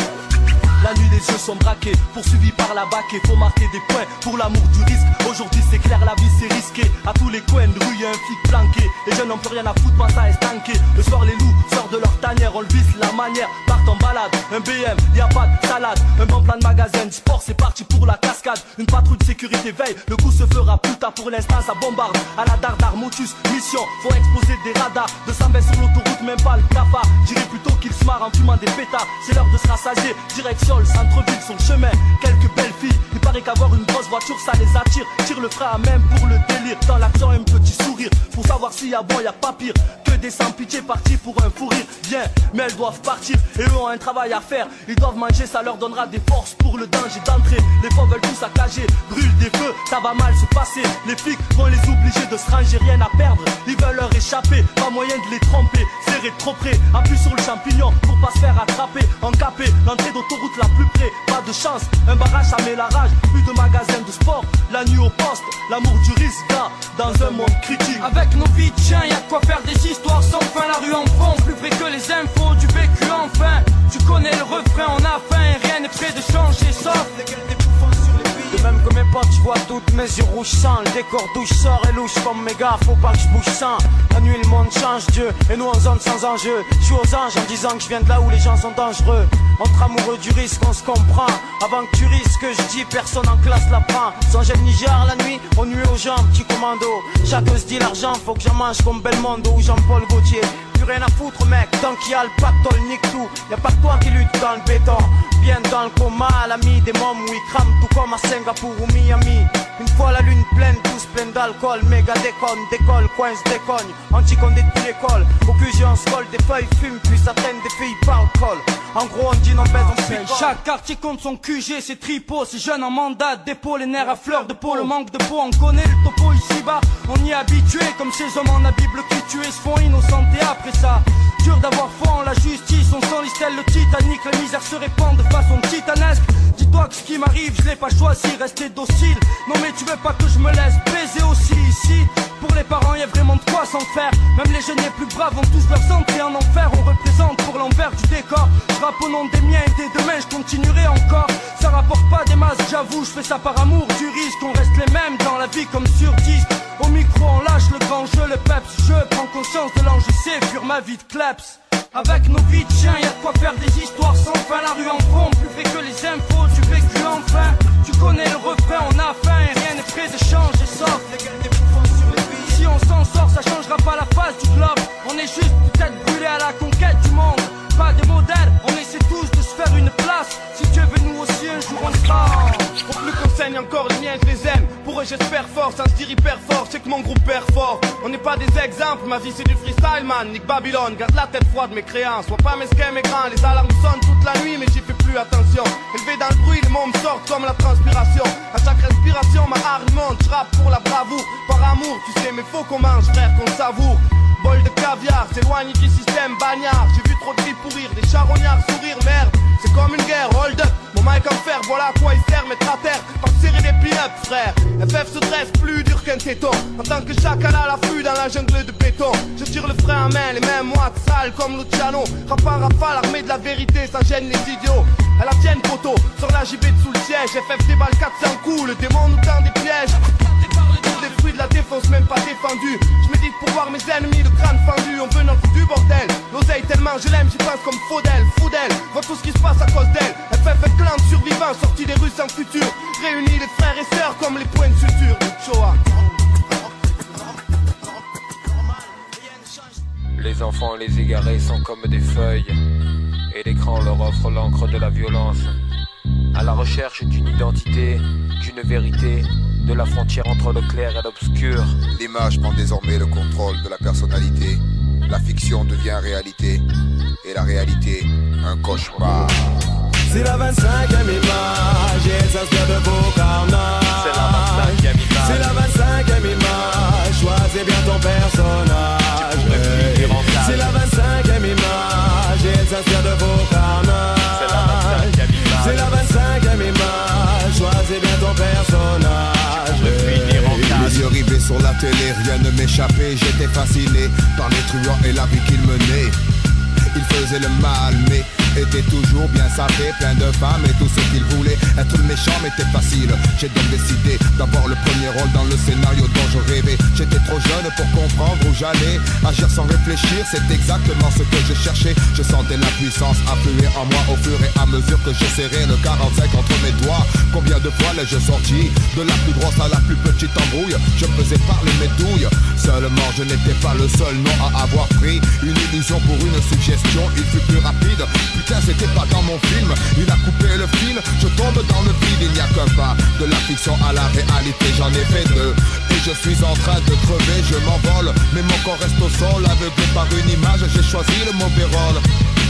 La nuit les yeux sont braqués, poursuivis par la bac et faut marquer des points pour l'amour du risque. Aujourd'hui c'est clair, la vie c'est risqué. À tous les coins de rue y'a un flic planqué. Les jeunes n'ont plus rien à foutre, pensent à estanquer. Le soir les loups sortent de leur tanière, on le vise la manière. Partent en balade, un B M, y a pas de salade. Un bon plan de magasin, de sport c'est parti pour la cascade. Une patrouille de sécurité veille, le coup se fera plus tard. Pour l'instant ça bombarde, à la dardar, motus, mission. Faut exposer des radars, deux cent vingt sur l'autoroute, même pas le cafard. J'irai plutôt qu'ils se marrent en fumant des pétards. C'est l'heure de se rassasier, direction le centre-ville, son chemin, quelques belles filles. Il paraît qu'avoir une grosse voiture ça les attire. Tire le frein à même pour le délire. Dans l'action un petit sourire, pour savoir s'il y a bon y a pas pire que des sans pitié partis pour un fou rire. Bien, mais elles doivent partir et eux ont un travail à faire. Ils doivent manger, ça leur donnera des forces pour le danger d'entrer. Les pauvres veulent tout saccager, brûlent des feux, ça va mal se passer. Les flics vont les obliger de se ranger, rien à perdre. Ils veulent leur échapper, pas moyen de les tromper. Serrer trop près, appuie sur le champignon pour pas se faire attraper. Encapé, l'entrée d'autoroute la plus près, pas de chance, un barrage ça met la rage. Plus de magasins de sport, la nuit au poste, l'amour du risque là, dans un monde critique.
Avec nos vies de chiens, y'a de quoi faire des histoires sans fin. La rue en fond, plus vrai que les infos du vécu enfin. Tu connais le refrain, on a faim et rien n'est prêt de changer sauf les gueules des bouffons sur les pays.
De même que mes potes, je vois toutes mes yeux rouges sang. Le décor douche sort et louche comme mes gars, faut pas que je bouge sans. La nuit le monde change Dieu, et nous en zone sans enjeu. Je suis aux anges en disant que je viens de là où les gens sont dangereux. Entre amoureux du risque, on se comprend. Avant que tu risques, je dis personne en classe la prend. Sans gel Niger la nuit, on nuit aux gens, petit commando. Chacun se dit l'argent, faut que j'en mange comme Belmondo ou Jean-Paul Gaultier. Plus rien à foutre mec, tant qu'il y a le pactole, nique tout. Y'a pas que toi qui lutte dans le béton. Bien dans le coma, l'ami des mômes où ils crament tout comme à Singapour ou Miami. Une fois la lune pleine, tous pleins d'alcool. Méga déconne, décolle, coince, décogne. Anti-condé depuis l'école. Au Q G on se colle, des feuilles fument, puis ça traîne des filles par le col. En gros on dit non baise, on picole.
Chaque quartier compte son Q G, c'est tripot. C'est jeune en mandat, dépôt, les nerfs à fleur de peau. Le manque de peau, on connaît le topo ici-bas. On y est habitué, comme ces hommes en habit bleu qui tués se font innocentés après ça. Dur d'avoir foi en la justice, on s'enlise tel le Titanic. La misère se répand de façon titanesque. Dis-toi que ce qui m'arrive, je l'ai pas choisi, rester docile. Non mais tu veux pas que je me laisse baiser aussi ici. Pour les parents y'a vraiment de quoi s'en faire. Même les jeunes les plus braves ont tous leurs entrées en enfer. On représente pour l'envers du décor. Je rappe au nom des miens et dès demain je continuerai encore. Ça rapporte pas des masques, j'avoue, je fais ça par amour du risque. On reste les mêmes dans la vie comme sur disque. Au micro on lâche le grand jeu, le peps. Je prends conscience de l'enjeu, c'est fuir ma vie de kleps. Avec nos vies de chiens, y'a de quoi faire des histoires sans fin. La rue en fond, plus vrai que les infos du vécu enfin. Tu connais le refrain, on a faim et rien n'est prêt de changer sauf les gueules des bouffons sur les pays. Si on s'en sort, ça changera pas la face du globe. On est juste peut-être brûlés à la conquête du monde. Pas de modèle, on essaie tous de se faire une place. Si Dieu veut nous aussi un jour on sera.
Au plus qu'on saigne encore les miens je les aime. Pour eux j'espère fort, ça se dit hyper fort. C'est que mon groupe perd fort. On n'est pas des exemples, ma vie c'est du freestyle man. Nick Babylone, garde la tête froide mes créances. Sois pas mesquin mais grand, les alarmes sonnent toute la nuit mais j'y fais plus attention. Élevé dans le bruit, les mots me sortent comme la transpiration. À chaque respiration ma hargne monte, je rappe pour la bravoure. Par amour, tu sais mais faut qu'on mange frère, qu'on savoure. Bol de caviar, s'éloigne du système bagnard. J'ai vu trop de filles pourrir, des charognards sourire, merde. C'est comme une guerre, hold up. Mon mic en fer, voilà à quoi il sert, mettre à terre. Pas serrer les pin-up, frère. F F se dresse plus dur qu'un téton. En tant que chacal à l'affût dans la jungle de béton. Je tire le frein à main, les mêmes moites sales comme Luciano. Rap en rafale, armé de la vérité, ça gêne les idiots. À la tienne, poteau, sur la J B sous le siège. F F déballe quatre cents coups, le démon nous tend des pièges. Les fruits de la défense même pas défendus. Je médite pour voir mes ennemis, le crâne fendu. On veut notre du bordel. L'oseille tellement je l'aime, j'y pense comme Faudel. Faudel, voit tout ce qui se passe à cause d'elle. F F est clan de survivants, sortis des rues sans futur. Réunis les frères et sœurs comme les points de suture du Shoah.
Les enfants et les égarés sont comme des feuilles. Et l'écran leur offre l'encre de la violence. À la recherche d'une identité, d'une vérité, de la frontière entre le clair et l'obscur.
L'image prend désormais le contrôle de la personnalité. La fiction devient réalité. Et la réalité, un cauchemar.
C'est la vingt-cinquième image et elle s'inspire de vos carnages.
C'est la vingt-cinquième image.
C'est la vingt-cinquième image. Choisis bien ton personnage. C'est la vingt-cinquième image et elle s'inspire de vos carnages.
C'est la vingt-cinquième image.
C'est la vingt-cinquième image. Choisis bien ton personnage.
Les yeux rivés sur la télé, rien ne m'échappait. J'étais fasciné par les truands et la vie qu'ils menaient. Ils faisaient le mal mais étaient toujours bien sapés, plein de femmes et tout ce qu'ils voulaient. Être méchant m'était facile. J'ai donc décidé d'avoir le premier rôle dans le scénario dont je rêvais. J'étais trop jeune pour comprendre où j'allais. Agir sans réfléchir, c'est exactement ce que je cherchais. Je sentais la puissance affluer en moi au fur et à mesure que je serrais le quarante-cinq entre mes doigts. Combien de fois l'ai-je sorti de la plus grosse à la plus petite embrouille? Je me faisais parler mes douilles. Seulement je n'étais pas le seul nom à avoir pris une illusion pour une suggestion. Il fut plus rapide. Putain, c'était pas dans mon film. Il a coupé le fil, je tombe dans le vide. Il n'y a qu'un pas de la fiction à la réalité. J'en ai fait deux et je suis en train de crever. Je m'envole, mais mon corps reste au sol. Aveuglé par une image, j'ai choisi le mauvais rôle.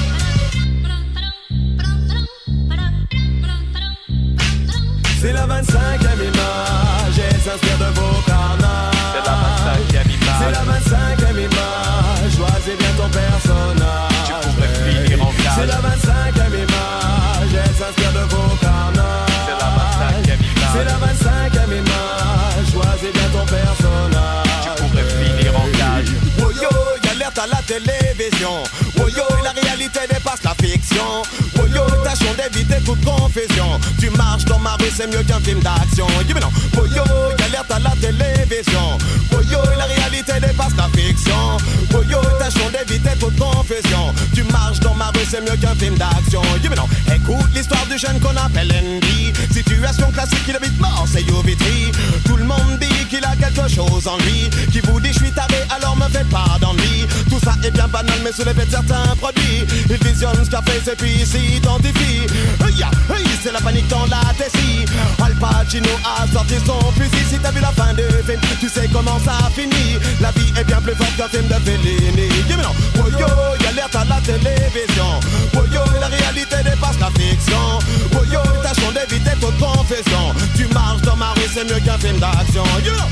C'est la vingt-cinquième image et elle s'inspire de vos carnages.
C'est la vingt-cinquième image.
C'est la vingt-cinquième image. Choisis bien ton personnage.
Tu pourrais finir en cage.
C'est la vingt-cinquième image. Elle s'inspire de vos carnages.
C'est la vingt-cinquième image.
C'est la vingt-cinquième image. Choisis bien ton personnage.
Tu pourrais finir en cage.
Oh yo, y'alerte à la télévision. Oh yo, la réalité dépasse la fiction. Oh yo, tâchons d'éviter toute confusion. Tu marches dans ma rue, c'est mieux qu'un film d'action. Yeah, mais non. Oh yo, y'alerte à la télévision. Oh yo, la réalité dépasse la fiction. Oh yo, tâchons d'éviter toute confusion. Tu marches dans ma rue, c'est mieux qu'un film d'action. Yeah, mais non. Écoute l'histoire du jeune qu'on appelle Andy. Situation classique, il habite Marseille au Vitry. Tout le monde dit qu'il a quelque chose en lui. Qui vous dit je suis taré, alors me faites pas d'ennui. Tout ça est bien banal, mais sous l'effet de certains produits. Il visionne Scarface et puis il s'identifie. Yeah, hey, c'est la panique dans la tessie. Al Pacino a sorti son fusil. Si t'as vu la fin du film, tu sais comment ça finit. La vie est bien plus forte qu'un film de Fellini. Yeah, mais non. Oh yo, y'alerte à la télévision. Oh yo, la réalité dépasse la fiction. Oh yo, tâchons d'éviter toute confession. Tu marches dans ma rue, c'est mieux qu'un film d'action. Yeah.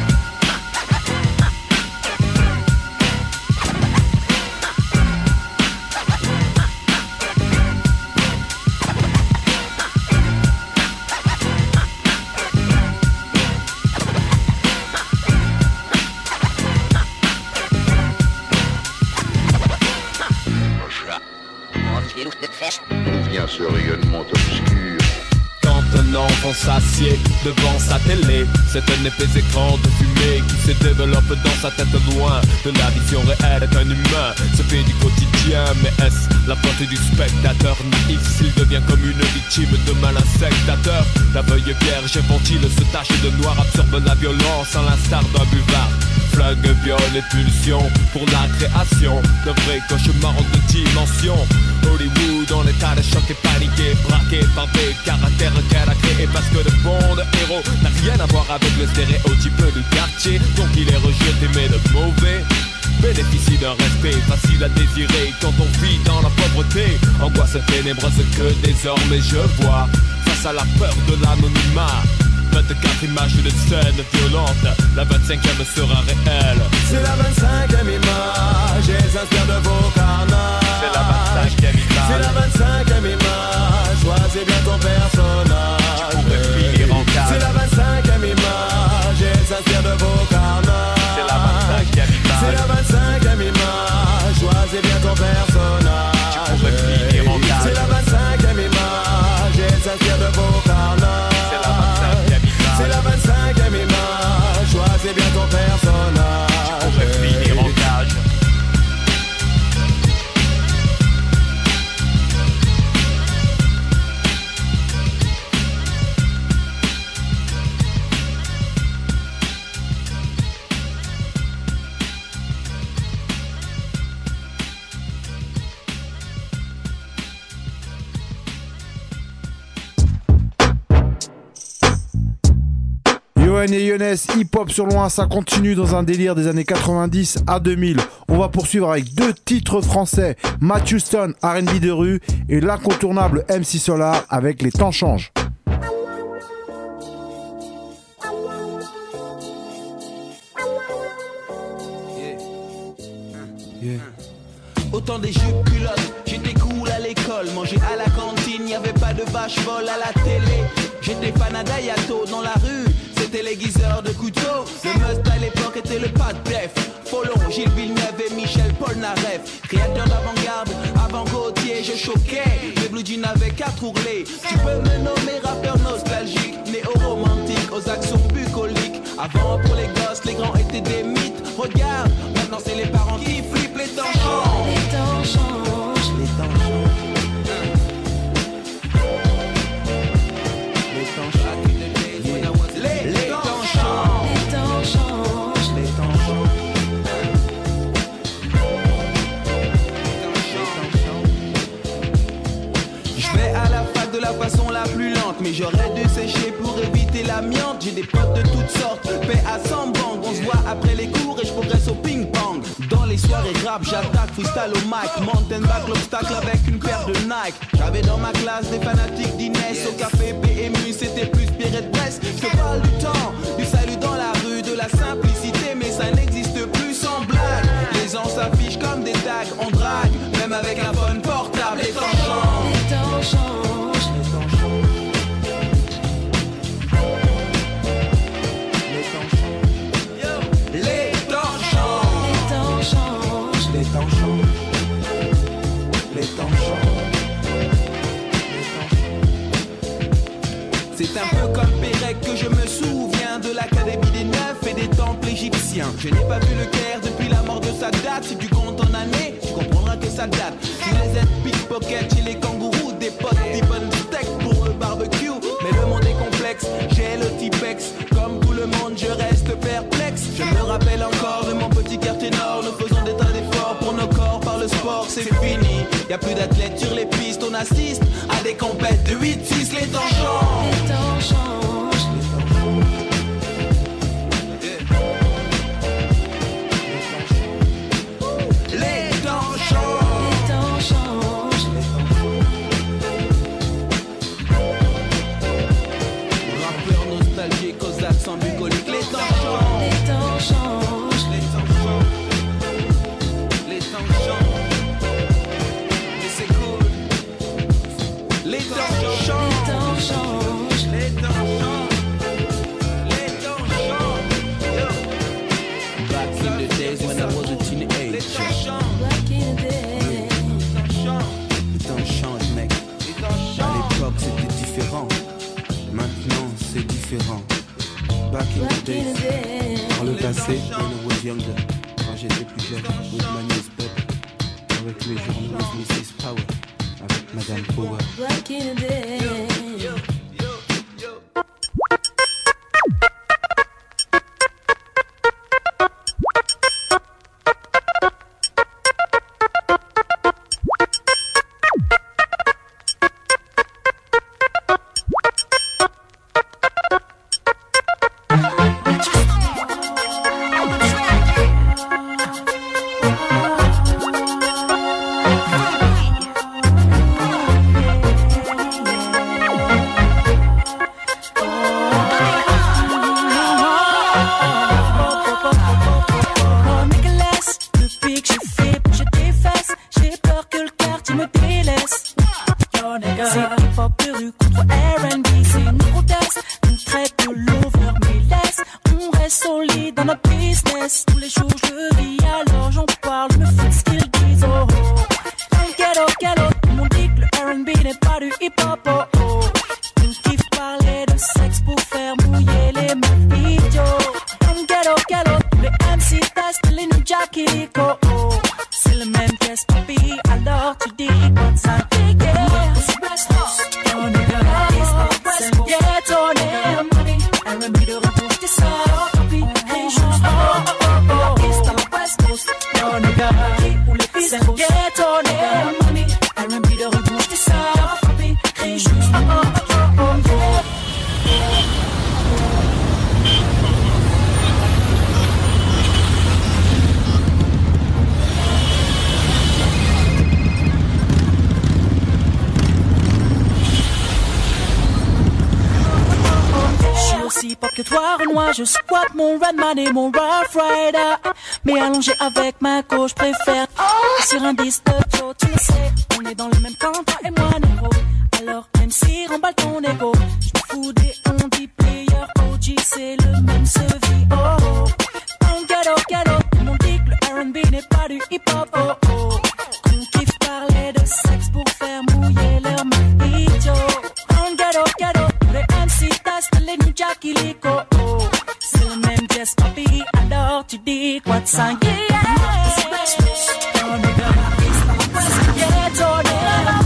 Vient ce rayonnement obscur.
Quand un enfant s'assied devant sa télé, c'est un épais écran de fumée qui se développe dans sa tête loin de la vision réelle d'un humain. Se fait du quotidien, mais est-ce la faute du spectateur naïf s'il devient comme une victime de malin sectateur? La feuille vierge infantile se tache de noir, absorbe la violence à l'instar d'un buvard. Flingue, viol et pulsion pour la création d'un vrai cauchemar en deux dimensions. Hollywood en état de choc et paniqué, braqué par des caractères qu'elle a créés. Parce que le bon héros n'a rien à voir avec le stéréotype du quartier. Donc il est rejeté mais le mauvais bénéficie d'un respect facile à désirer quand on vit dans la pauvreté. Angoisse ténébreuse que désormais je vois face à la peur de l'anonymat. vingt-quatre images de scène violente, la vingt-cinquième sera réelle.
C'est la vingt-cinquième image, elle s'inspire de vos carnages.
C'est la vingt-cinquième image.
C'est la vingt-cinquième image, choisis bien ton personnage.
Tu pourrais finir en cage.
C'est la vingt-cinquième image, elle s'inspire de vos carnages.
C'est la vingt-cinquième image.
C'est la vingt-cinquième image, choisis bien ton personnage.
Tu pourrais finir en cage.
C'est la vingt-cinquième image, elle s'inspire de vos carnages.
C'est la vingt-cinquième image.
C'est la vingt-cinquième image, choisis bien ton personnage.
Tu pourrais finir en cage.
Warren et Younes, hip-hop sur loin, ça continue dans un délire des années quatre-vingt-dix à deux mille. On va poursuivre avec deux titres français, Matt Houston, R and B de rue, et l'incontournable M C Solar avec Les Temps Changent.
Yeah. Autant des jupes culottes, j'étais cool à l'école, manger à la cantine, y avait pas de vache folle à la télé. J'étais fan à Dayato dans la rue, c'était l'aiguiseur de couteau. Le must à l'époque était le pas de def. Follon, Gilles Villeneuve et Michel Polnareff. Créateur d'avant-garde, avant Gauthier, je choquais. Les blue jeans avaient quatre ourlets. Tu peux me nommer rappeur nostalgique, néo-romantique, aux accents bucoliques. Avant pour les gosses, les grands étaient des mythes. Regarde, maintenant c'est les parents qui flippent. Les temps changent. Les temps changent. Les temps changent. Les temps changent. Les, les temps changent. Les temps changent. Les temps changent. Je vais à la fac de la façon la plus lente, mais j'aurais dû sécher pour éviter l'amiante. J'ai des potes de toutes sortes, paix à cent banques. On se voit après les cours et je progresse au ping-pong. Dans les soirées rap, j'attaque, freestyle au mic. Mountain back l'obstacle avec une paire de Nike. J'avais dans ma classe des fanatiques d'Inès. Au café P M U, c'était plus Pierre de Brest. Je te parle du temps, du salut dans la rue, de la simplicité, mais ça n'existe plus sans blague. Les gens s'affichent comme des tags, on drague, même avec un phone portable. Les temps changent. Les temps changent. Les temps changent. Les temps changent. Les temps changent. Les temps changent. Les temps changent. C'est un peu comme Pérec que je me souviens de l'académie des neufs et des temples égyptiens. Je n'ai pas vu le Caire depuis la mort de Sadat. Si tu comptes en années, tu comprendras que ça date. Tu les aides pickpocket chez les kangourous, des potes, des bonnes steaks pour le barbecue. Mais le monde est complexe, j'ai le Tipex. Comme tout le monde, je reste perplexe. Je me rappelle encore de mon petit quartier nord. Nous faisons des tas d'efforts pour nos corps par le sport, c'est fini. Y'a plus d'athlètes sur les pistes, on assiste à des compètes de huit six. Les temps changent. Les temps changent. Les temps changent. Les temps changent. Rappeur nostalgique aux accents bucoliques. Les temps changent. Les temps changent. Les temps changent. Les temps changent. Mais c'est cool. Les temps changent. Les temps changent. Les temps changent. Les temps changent. Yo. Back in the days when I was a teenager. Les temps changent. Back in the days. Les temps changent. Les temps changent, mec. Les temps changent. À l'époque c'était différent. Maintenant c'est différent. Back in the days. Dans le passé, when I was younger. Quand j'étais plus jeune, with my newspaper. Avec les journaux, missus Power. Avec Madame Power. Back in the days.
voir au loin, je squatte mon Redman et mon Rough Rider. Mais allongé avec ma gauche, préfère sur un disque de Joe, tu le sais. On est dans le même camp, toi et moi, négro. Alors même si remballe ton ego, je me fous des on dit player, O G c'est le même sevi. Oh oh, on ghetto, ghetto, tout le monde dit que le R and B n'est pas du hip hop. Oh oh, on kiffe parler de sexe pour faire mouiller leur mojito. On ghetto, ghetto, les M C testent les New Jackie Lico. Oh, c'est le même Jess Papi, alors tu dis quoi de sang? Yeah, on est dans la piste, dans la presse, ghetto, yeah.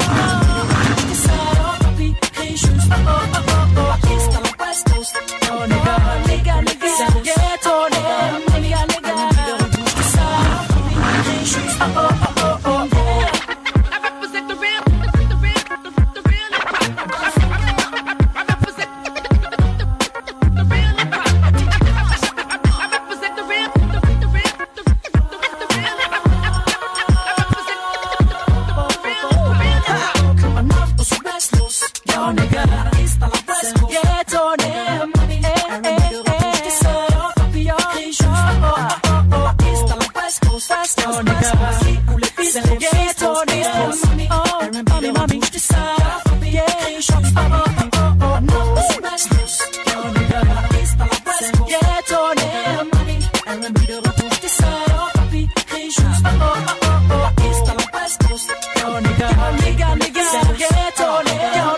Just oh oh oh oh, east on the west coast. Oh nigga, nigga, nigga, ghetto nigga, nigga, nigga. Just oh oh oh oh oh. I represent the real, the real, the real hip hop. I represent the real hip hop. I represent the real, the real, the real, the real hip hop. I represent the real, the real hip hop. Come on up, os restless. Yo nigga, está la West Coast. Ghetto nigga, eh eh eh. Qui sort, papi yo, riche. Oh oh oh oh. Está la West Coast, West Coast, West Coast. Où les filles sont ghetto nigga. Oh, mami mami, je te sors, papi yo, riche. Oh oh oh oh. No, it's West Coast. Yo nigga, está la West Coast. Ghetto nigga, R and B de retour, je te sors, papi riche. Oh oh oh oh. Está la West Coast. Yo nigga, nigga nigga, ghetto nigga.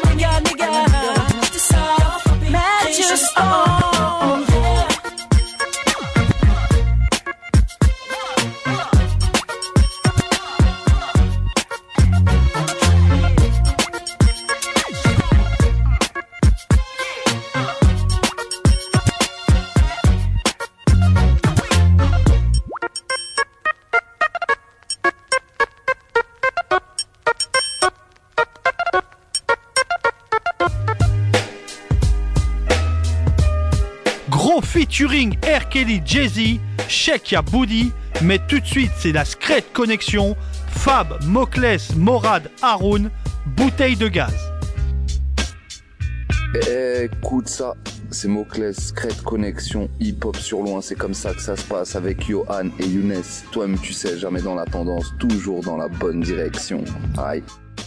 Just oh, yeah.
Featuring R. Kelly, Jay-Z, Sheikh Ya Boudi, mais tout de suite c'est la Secret Connection, Fab, Mokles, Morad, Haroun, Bouteille de gaz.
Écoute ça, c'est Mokles, Secret Connection, hip-hop sur loin, c'est comme ça que ça se passe avec Johan et Younes. Toi-même tu sais, jamais dans la tendance, toujours dans la bonne direction. Aïe.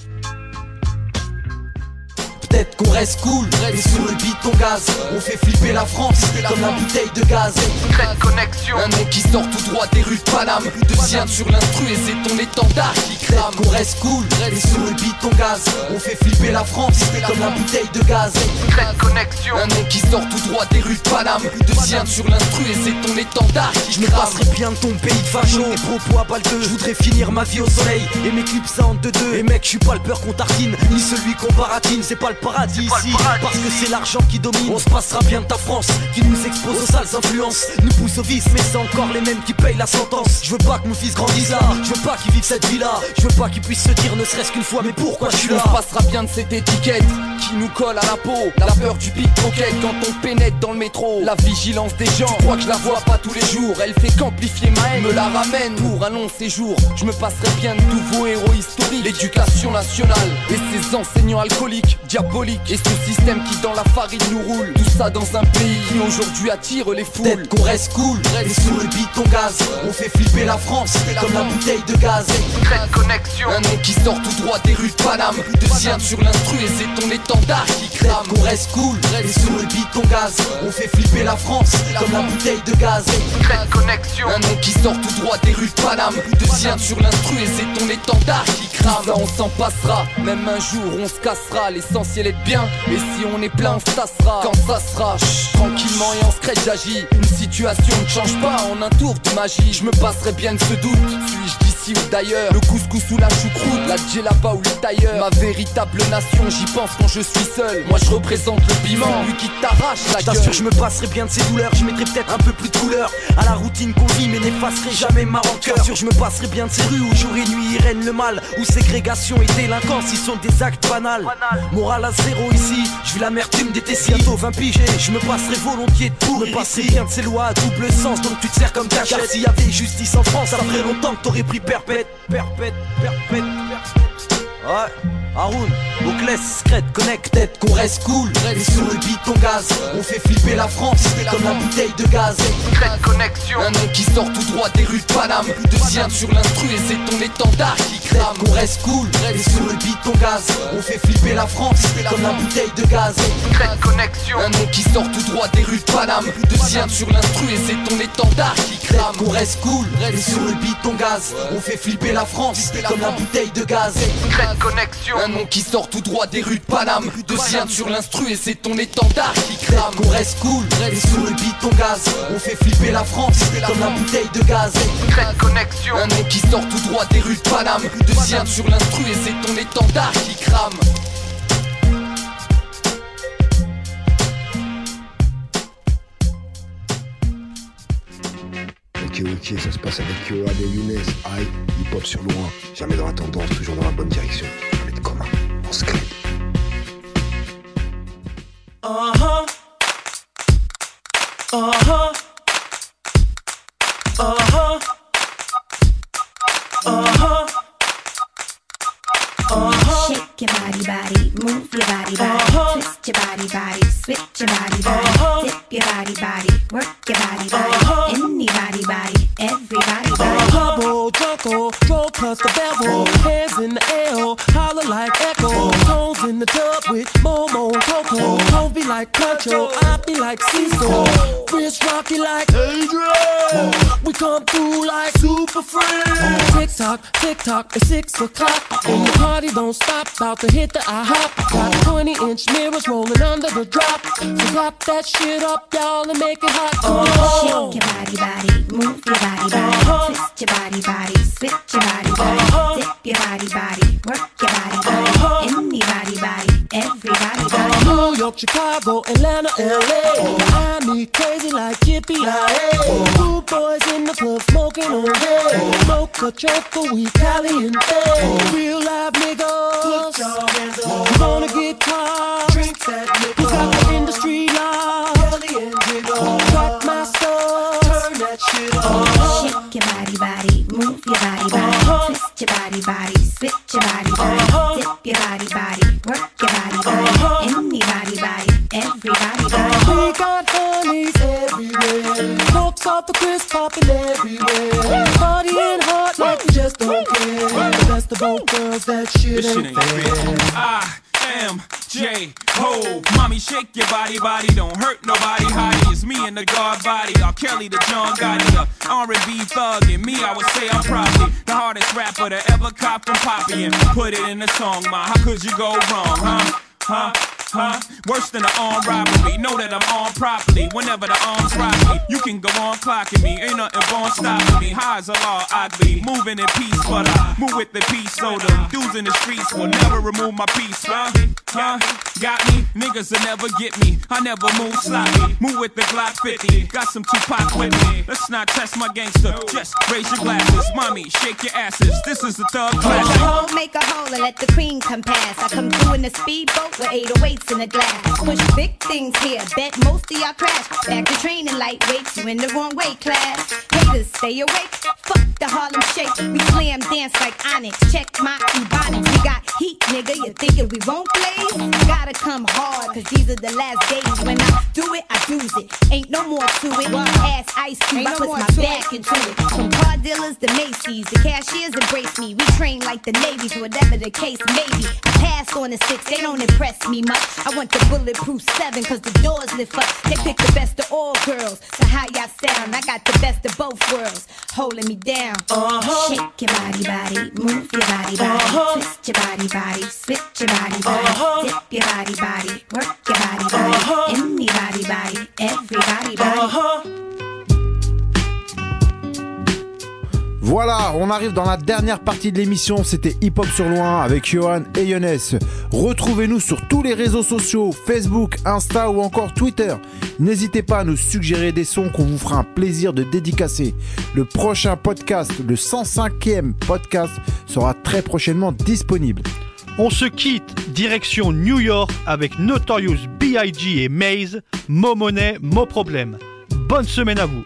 Peut-être qu'on reste cool, et sur le beat on gaz. On fait flipper la France, comme la bouteille de gaz.
Secret Connection,
un nom qui sort tout droit des rues de Paname. Deuxième sur l'instru et c'est ton étendard qui crame. Qu'on reste cool, et sur le beat on gaz. On fait flipper la France, comme la bouteille de gaz.
Secret Connection,
un nom qui sort tout droit des rues de Paname. Deuxième sur l'instru et c'est ton étendard qui crame. Je me passerai bien de ton pays de facho, et propos à balle deux. Je voudrais finir ma vie au soleil, et mes clips ça en deux deux. Et mec, je suis pas le beurre qu'on tartine, ni celui qu'on baratine. C'est pas le paradis ici, parce que c'est l'argent qui domine. On se passera bien de ta France, qui nous expose aux sales influences, nous pousse au vice, mais c'est encore les mêmes qui payent la sentence. Je veux pas que mon fils grandisse là, je veux pas qu'il vive cette vie là. Je veux pas qu'il puisse se dire ne serait-ce qu'une fois mais pourquoi je suis là.
On se passera bien de cette étiquette qui nous colle à la peau. La peur du pickpocket quand on pénètre dans le métro. La vigilance des gens, je crois que je la vois pas tous les jours. Elle fait qu'amplifier ma haine, me la ramène pour un long séjour. Je me passerai bien de nouveaux héros historiques. L'éducation nationale et ses enseignants alcooliques, diaboliques. Et ce système qui dans la farine nous roule. Tout ça dans un pays qui aujourd'hui attire les foules.
Peut-être qu'on reste cool, et sur le beat on gaz. On fait flipper la France, comme la bouteille de gaz.
Secret Connection,
un nom qui sort tout droit des rues de Paname. Deuxième sur l'instru et c'est ton étendard qui crame. Peut-être qu'on reste cool, et sur le beat on gaz. On fait flipper la France, comme la bouteille de gaz.
Secret Connection,
un nom qui sort tout droit des rues de Paname. Deuxième sur l'instru et c'est ton étendard qui crame.
Ça on s'en passera, même un jour on se cassera. L'essentiel est de bien, et si on est plein on se tassera. Quand ça sera, chut, tranquillement et en secret j'agis. Une situation ne change pas en un tour de magie. Je me passerai bien de ce doute, suis-je d'ici ou d'ailleurs? Le couscous ou la choucroute, la djellaba ou le tailleur. Ma véritable nation, j'y pense quand je suis seul. Moi je représente le piment, lui qui t'arrache la gueule.
J't'assure je me passerai bien de ces douleurs. Je mettrai peut-être un peu plus de couleur à la routine qu'on vit, mais n'effacerai jamais ma rancœur. J't'assure je me passerai bien de ces rues où jour et nuit y règne le mal, où ségrégation et délinquance y sont des actes banals. Morale à zéro ici, je vis l'amertume des tessiers. Bientôt vingt pigés, je me passerai volontiers de pour. Me passerai bien de ces lois à double sens, donc tu te sers comme cachette. Car s'il y avait justice en France, ça ferait longtemps que t'aurais pris perpète. Perpète, perpète, perpète. Ouais. Haroun, Moclès, Scred, connect, tête qu'on reste cool. Et sur le beat on gaz, on fait flipper la France comme la bouteille de gaz. Scred Connexion, un nom qui sort tout droit des rues de Paname. Deuxième sur l'instru et c'est ton étendard qui crame. Qu'on reste cool, et sur le beat on gaz, on fait flipper la France comme la bouteille de gaz. Scred Connexion, un nom qui sort tout droit des rues de Paname. Deuxième sur l'instru et c'est ton étendard qui crame. Qu'on reste cool, et sur le beat on gaz, on fait flipper la France comme la bouteille de gaz. Scred Connexion, un nom qui sort tout droit des rues de Paname. Deuxième sur l'instru et c'est ton étendard qui crame. Qu'on reste cool, et sur le beat on gaz, on fait flipper la France comme la bouteille de gaz. Scred Connexion, un nom qui sort tout droit des rues de Paname. Deuxième sur l'instru et c'est ton étendard qui crame.
Ok, ok, ça se passe avec Yohan et Younes. Aïe, hip-hop sur loin. Jamais dans la tendance, toujours dans la bonne direction. Jamais de commun, on se crée.
Uh-huh. Uh-huh. Uh-huh. Uh-huh. Uh-huh.
Shake your body, body, move your body, body,
Uh-huh.
twist your body, body, switch your body, body,
Uh-huh.
dip your body, body, work your body, body,
Uh-huh.
anybody, body, everybody, body.
Hubble, jungle, roll plus the bevel. Hands in the air, holler like echo. Tones in the tub with Momo and Coco. Don't be like Concho, I be like Cecil. Wrist rocky like Adrian. We come through like super friends. Tick tock, tick tock, it's six o'clock. And the party don't stop, about to hit the IHOP. Got twenty inch mirrors rolling under the drop. So clap that shit up, y'all, and make it hot. Oh.
Shake your body, body, move your body, body, twist your body, body, switch your body, body, dip your body, body, work your body, body, anybody, body, everybody, body.
New York, Chicago, Atlanta, L A. Miami, crazy like Yippee Ki Two boys in the club smoking on red. Mocha, choco, we caliente. Real live niggas. You wanna get high? Drink that liquor. We got the industry live. Kelly and Jiggle. Drop my stuff. Turn that shit on.
Shake your body, body, move your body, body, twist your body, body, switch your body, body, dip your body, body, work your body, body, anybody, body, everybody, body.
We got honeys everywhere. Folks off the crisp popping everywhere. Partying hard like we just don't care. The best of both worlds, that shit
This shit
ain't
ain't
fair.
fair. I am J. Ho. Mommy, shake your body, body. Don't hurt nobody. Hottie, it's me and the guard body. R. Kelly, the John Gotti, the R and B thug. And me, I would say I'm probably the hardest rapper to ever cop from Poppy. And put it in a song, ma. How could you go wrong, huh? Huh? Huh? Worse than an armed robbery. Know that I'm on properly. Whenever the arms rock me, you can go on clocking me. Ain't nothing born stopping me. Highs are all ugly. Moving in peace, but I move with the peace. So the dudes in the streets will never remove my peace, huh? Huh? Got me? Niggas will never get me. I never move sloppy. Move with the Glock fifty. Got some Tupac with me. Let's not test my gangster. Just raise your glasses. Mommy, shake your asses. This is the thug classic.
Hole, make a hole and let the cream come past. I come through in a speedboat with eight oh eights in the glass. Push big things here, bet most of y'all crash. Back to training lightweights, you in the wrong weight class. Haters, stay awake, fuck the Harlem Shake. We slam dance like Onyx, check my ebonics. We got heat, nigga, you thinking we won't blaze? Gotta come hard, cause these are the last days. When I do it, I do's it. Ain't no more to it. Ass Ice Cube, I put my back into it. From car dealers to Macy's, the cashiers embrace me. We train like the Navy, whatever the case may be. I pass on the six, they don't impress me much. I want the bulletproof seven, cause the doors lift up. They pick the best of all girls. So how y'all sound? I got the best of both worlds, holding me down.
Uh-huh.
Shake your body, body, move your body, body,
Uh-huh.
twist your body, body, switch your body, body,
Uh-huh.
dip your body, body, work your body, body,
Uh-huh.
anybody, body, everybody, body.
Uh-huh.
Voilà, on arrive dans la dernière partie de l'émission. C'était Hip Hop sur Loin avec Yohan et Younes. Retrouvez-nous sur tous les réseaux sociaux, Facebook, Insta ou encore Twitter. N'hésitez pas à nous suggérer des sons qu'on vous fera un plaisir de dédicacer. Le prochain podcast, le cent cinquième podcast, sera très prochainement disponible.
On se quitte direction New York avec Notorious B I G et Maze, Mo Money, Mo Problème. Bonne semaine à vous.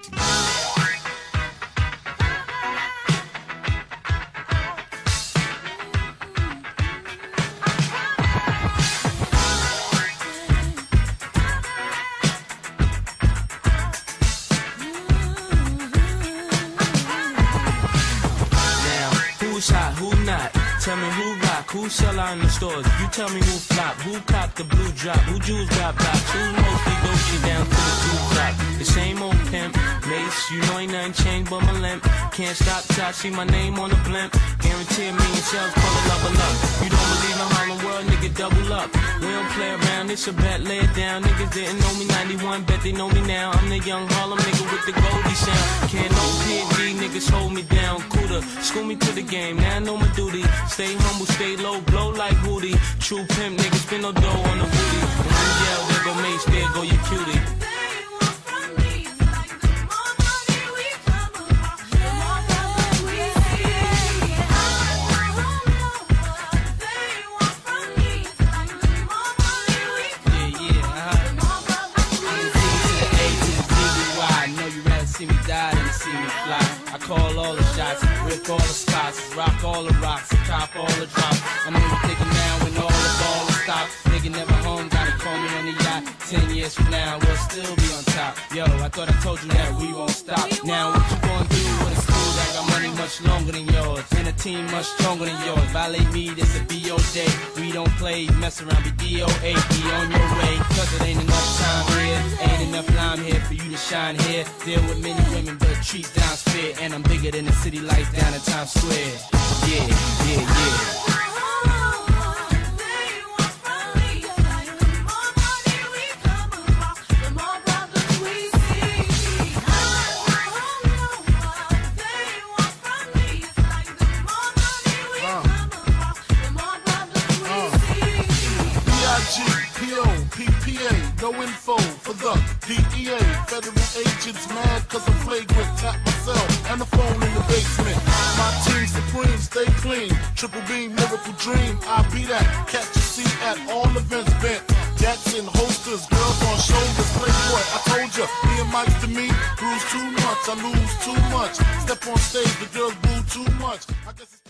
Who's hot, who not? Tell me who rock, who sell out in the stores? You tell me who flop, who cop the blue drop, who jewels got blocks, who's mostly Gucci down to the two drop. The same old pimp, Mace, you know ain't nothing changed but my limp. Can't stop till I see my name on the blimp. Guarantee a million sales, call it level up. You don't believe in Harlem World, nigga, double up. We don't play around, it's a bet, lay it down. Niggas didn't know me ninety-one, bet they know me now. I'm the young Harlem nigga with the Goldie sound. Can't no P and D, niggas hold me down. Cooler, school me to the game, now I know my duty. Stay humble, stay low, blow like Hootie. True pimp, niggas spin no dough on the booty. When you yell, there go Mace, there go your cutie. See me die than see me fly. I call all the shots, rip all the spots, rock all the rocks, cop all the drops. I'm gonna take it now when all the ball is stopped. Nigga never home, gotta call me on the yacht. Ten years from now, we'll still be on top. Yo, I thought I told you that we won't stop. Now what you gonna do with a school that got money much longer than yours, and a team much stronger than yours? Violate me, this a B O day. We don't play, mess around, be D O A. Be on your way, cause it ain't enough time here. Ain't enough lime here for you to shine here. Deal with many women, but treat down's fair. And I'm bigger than the city lights down in Times Square. Yeah, yeah, yeah.
No info for the D E A. Federal agents mad cause I'm flagrant. Tap myself and the phone in the basement. My team supreme, stay clean. Triple beam, miracle dream. I be that. Catch a seat at all events bent. Jackson holsters, girls on shoulders. Playboy, I told ya, me and Mike to me. Bruise too much, I lose too much. Step on stage, the girls boo too much. I guess it's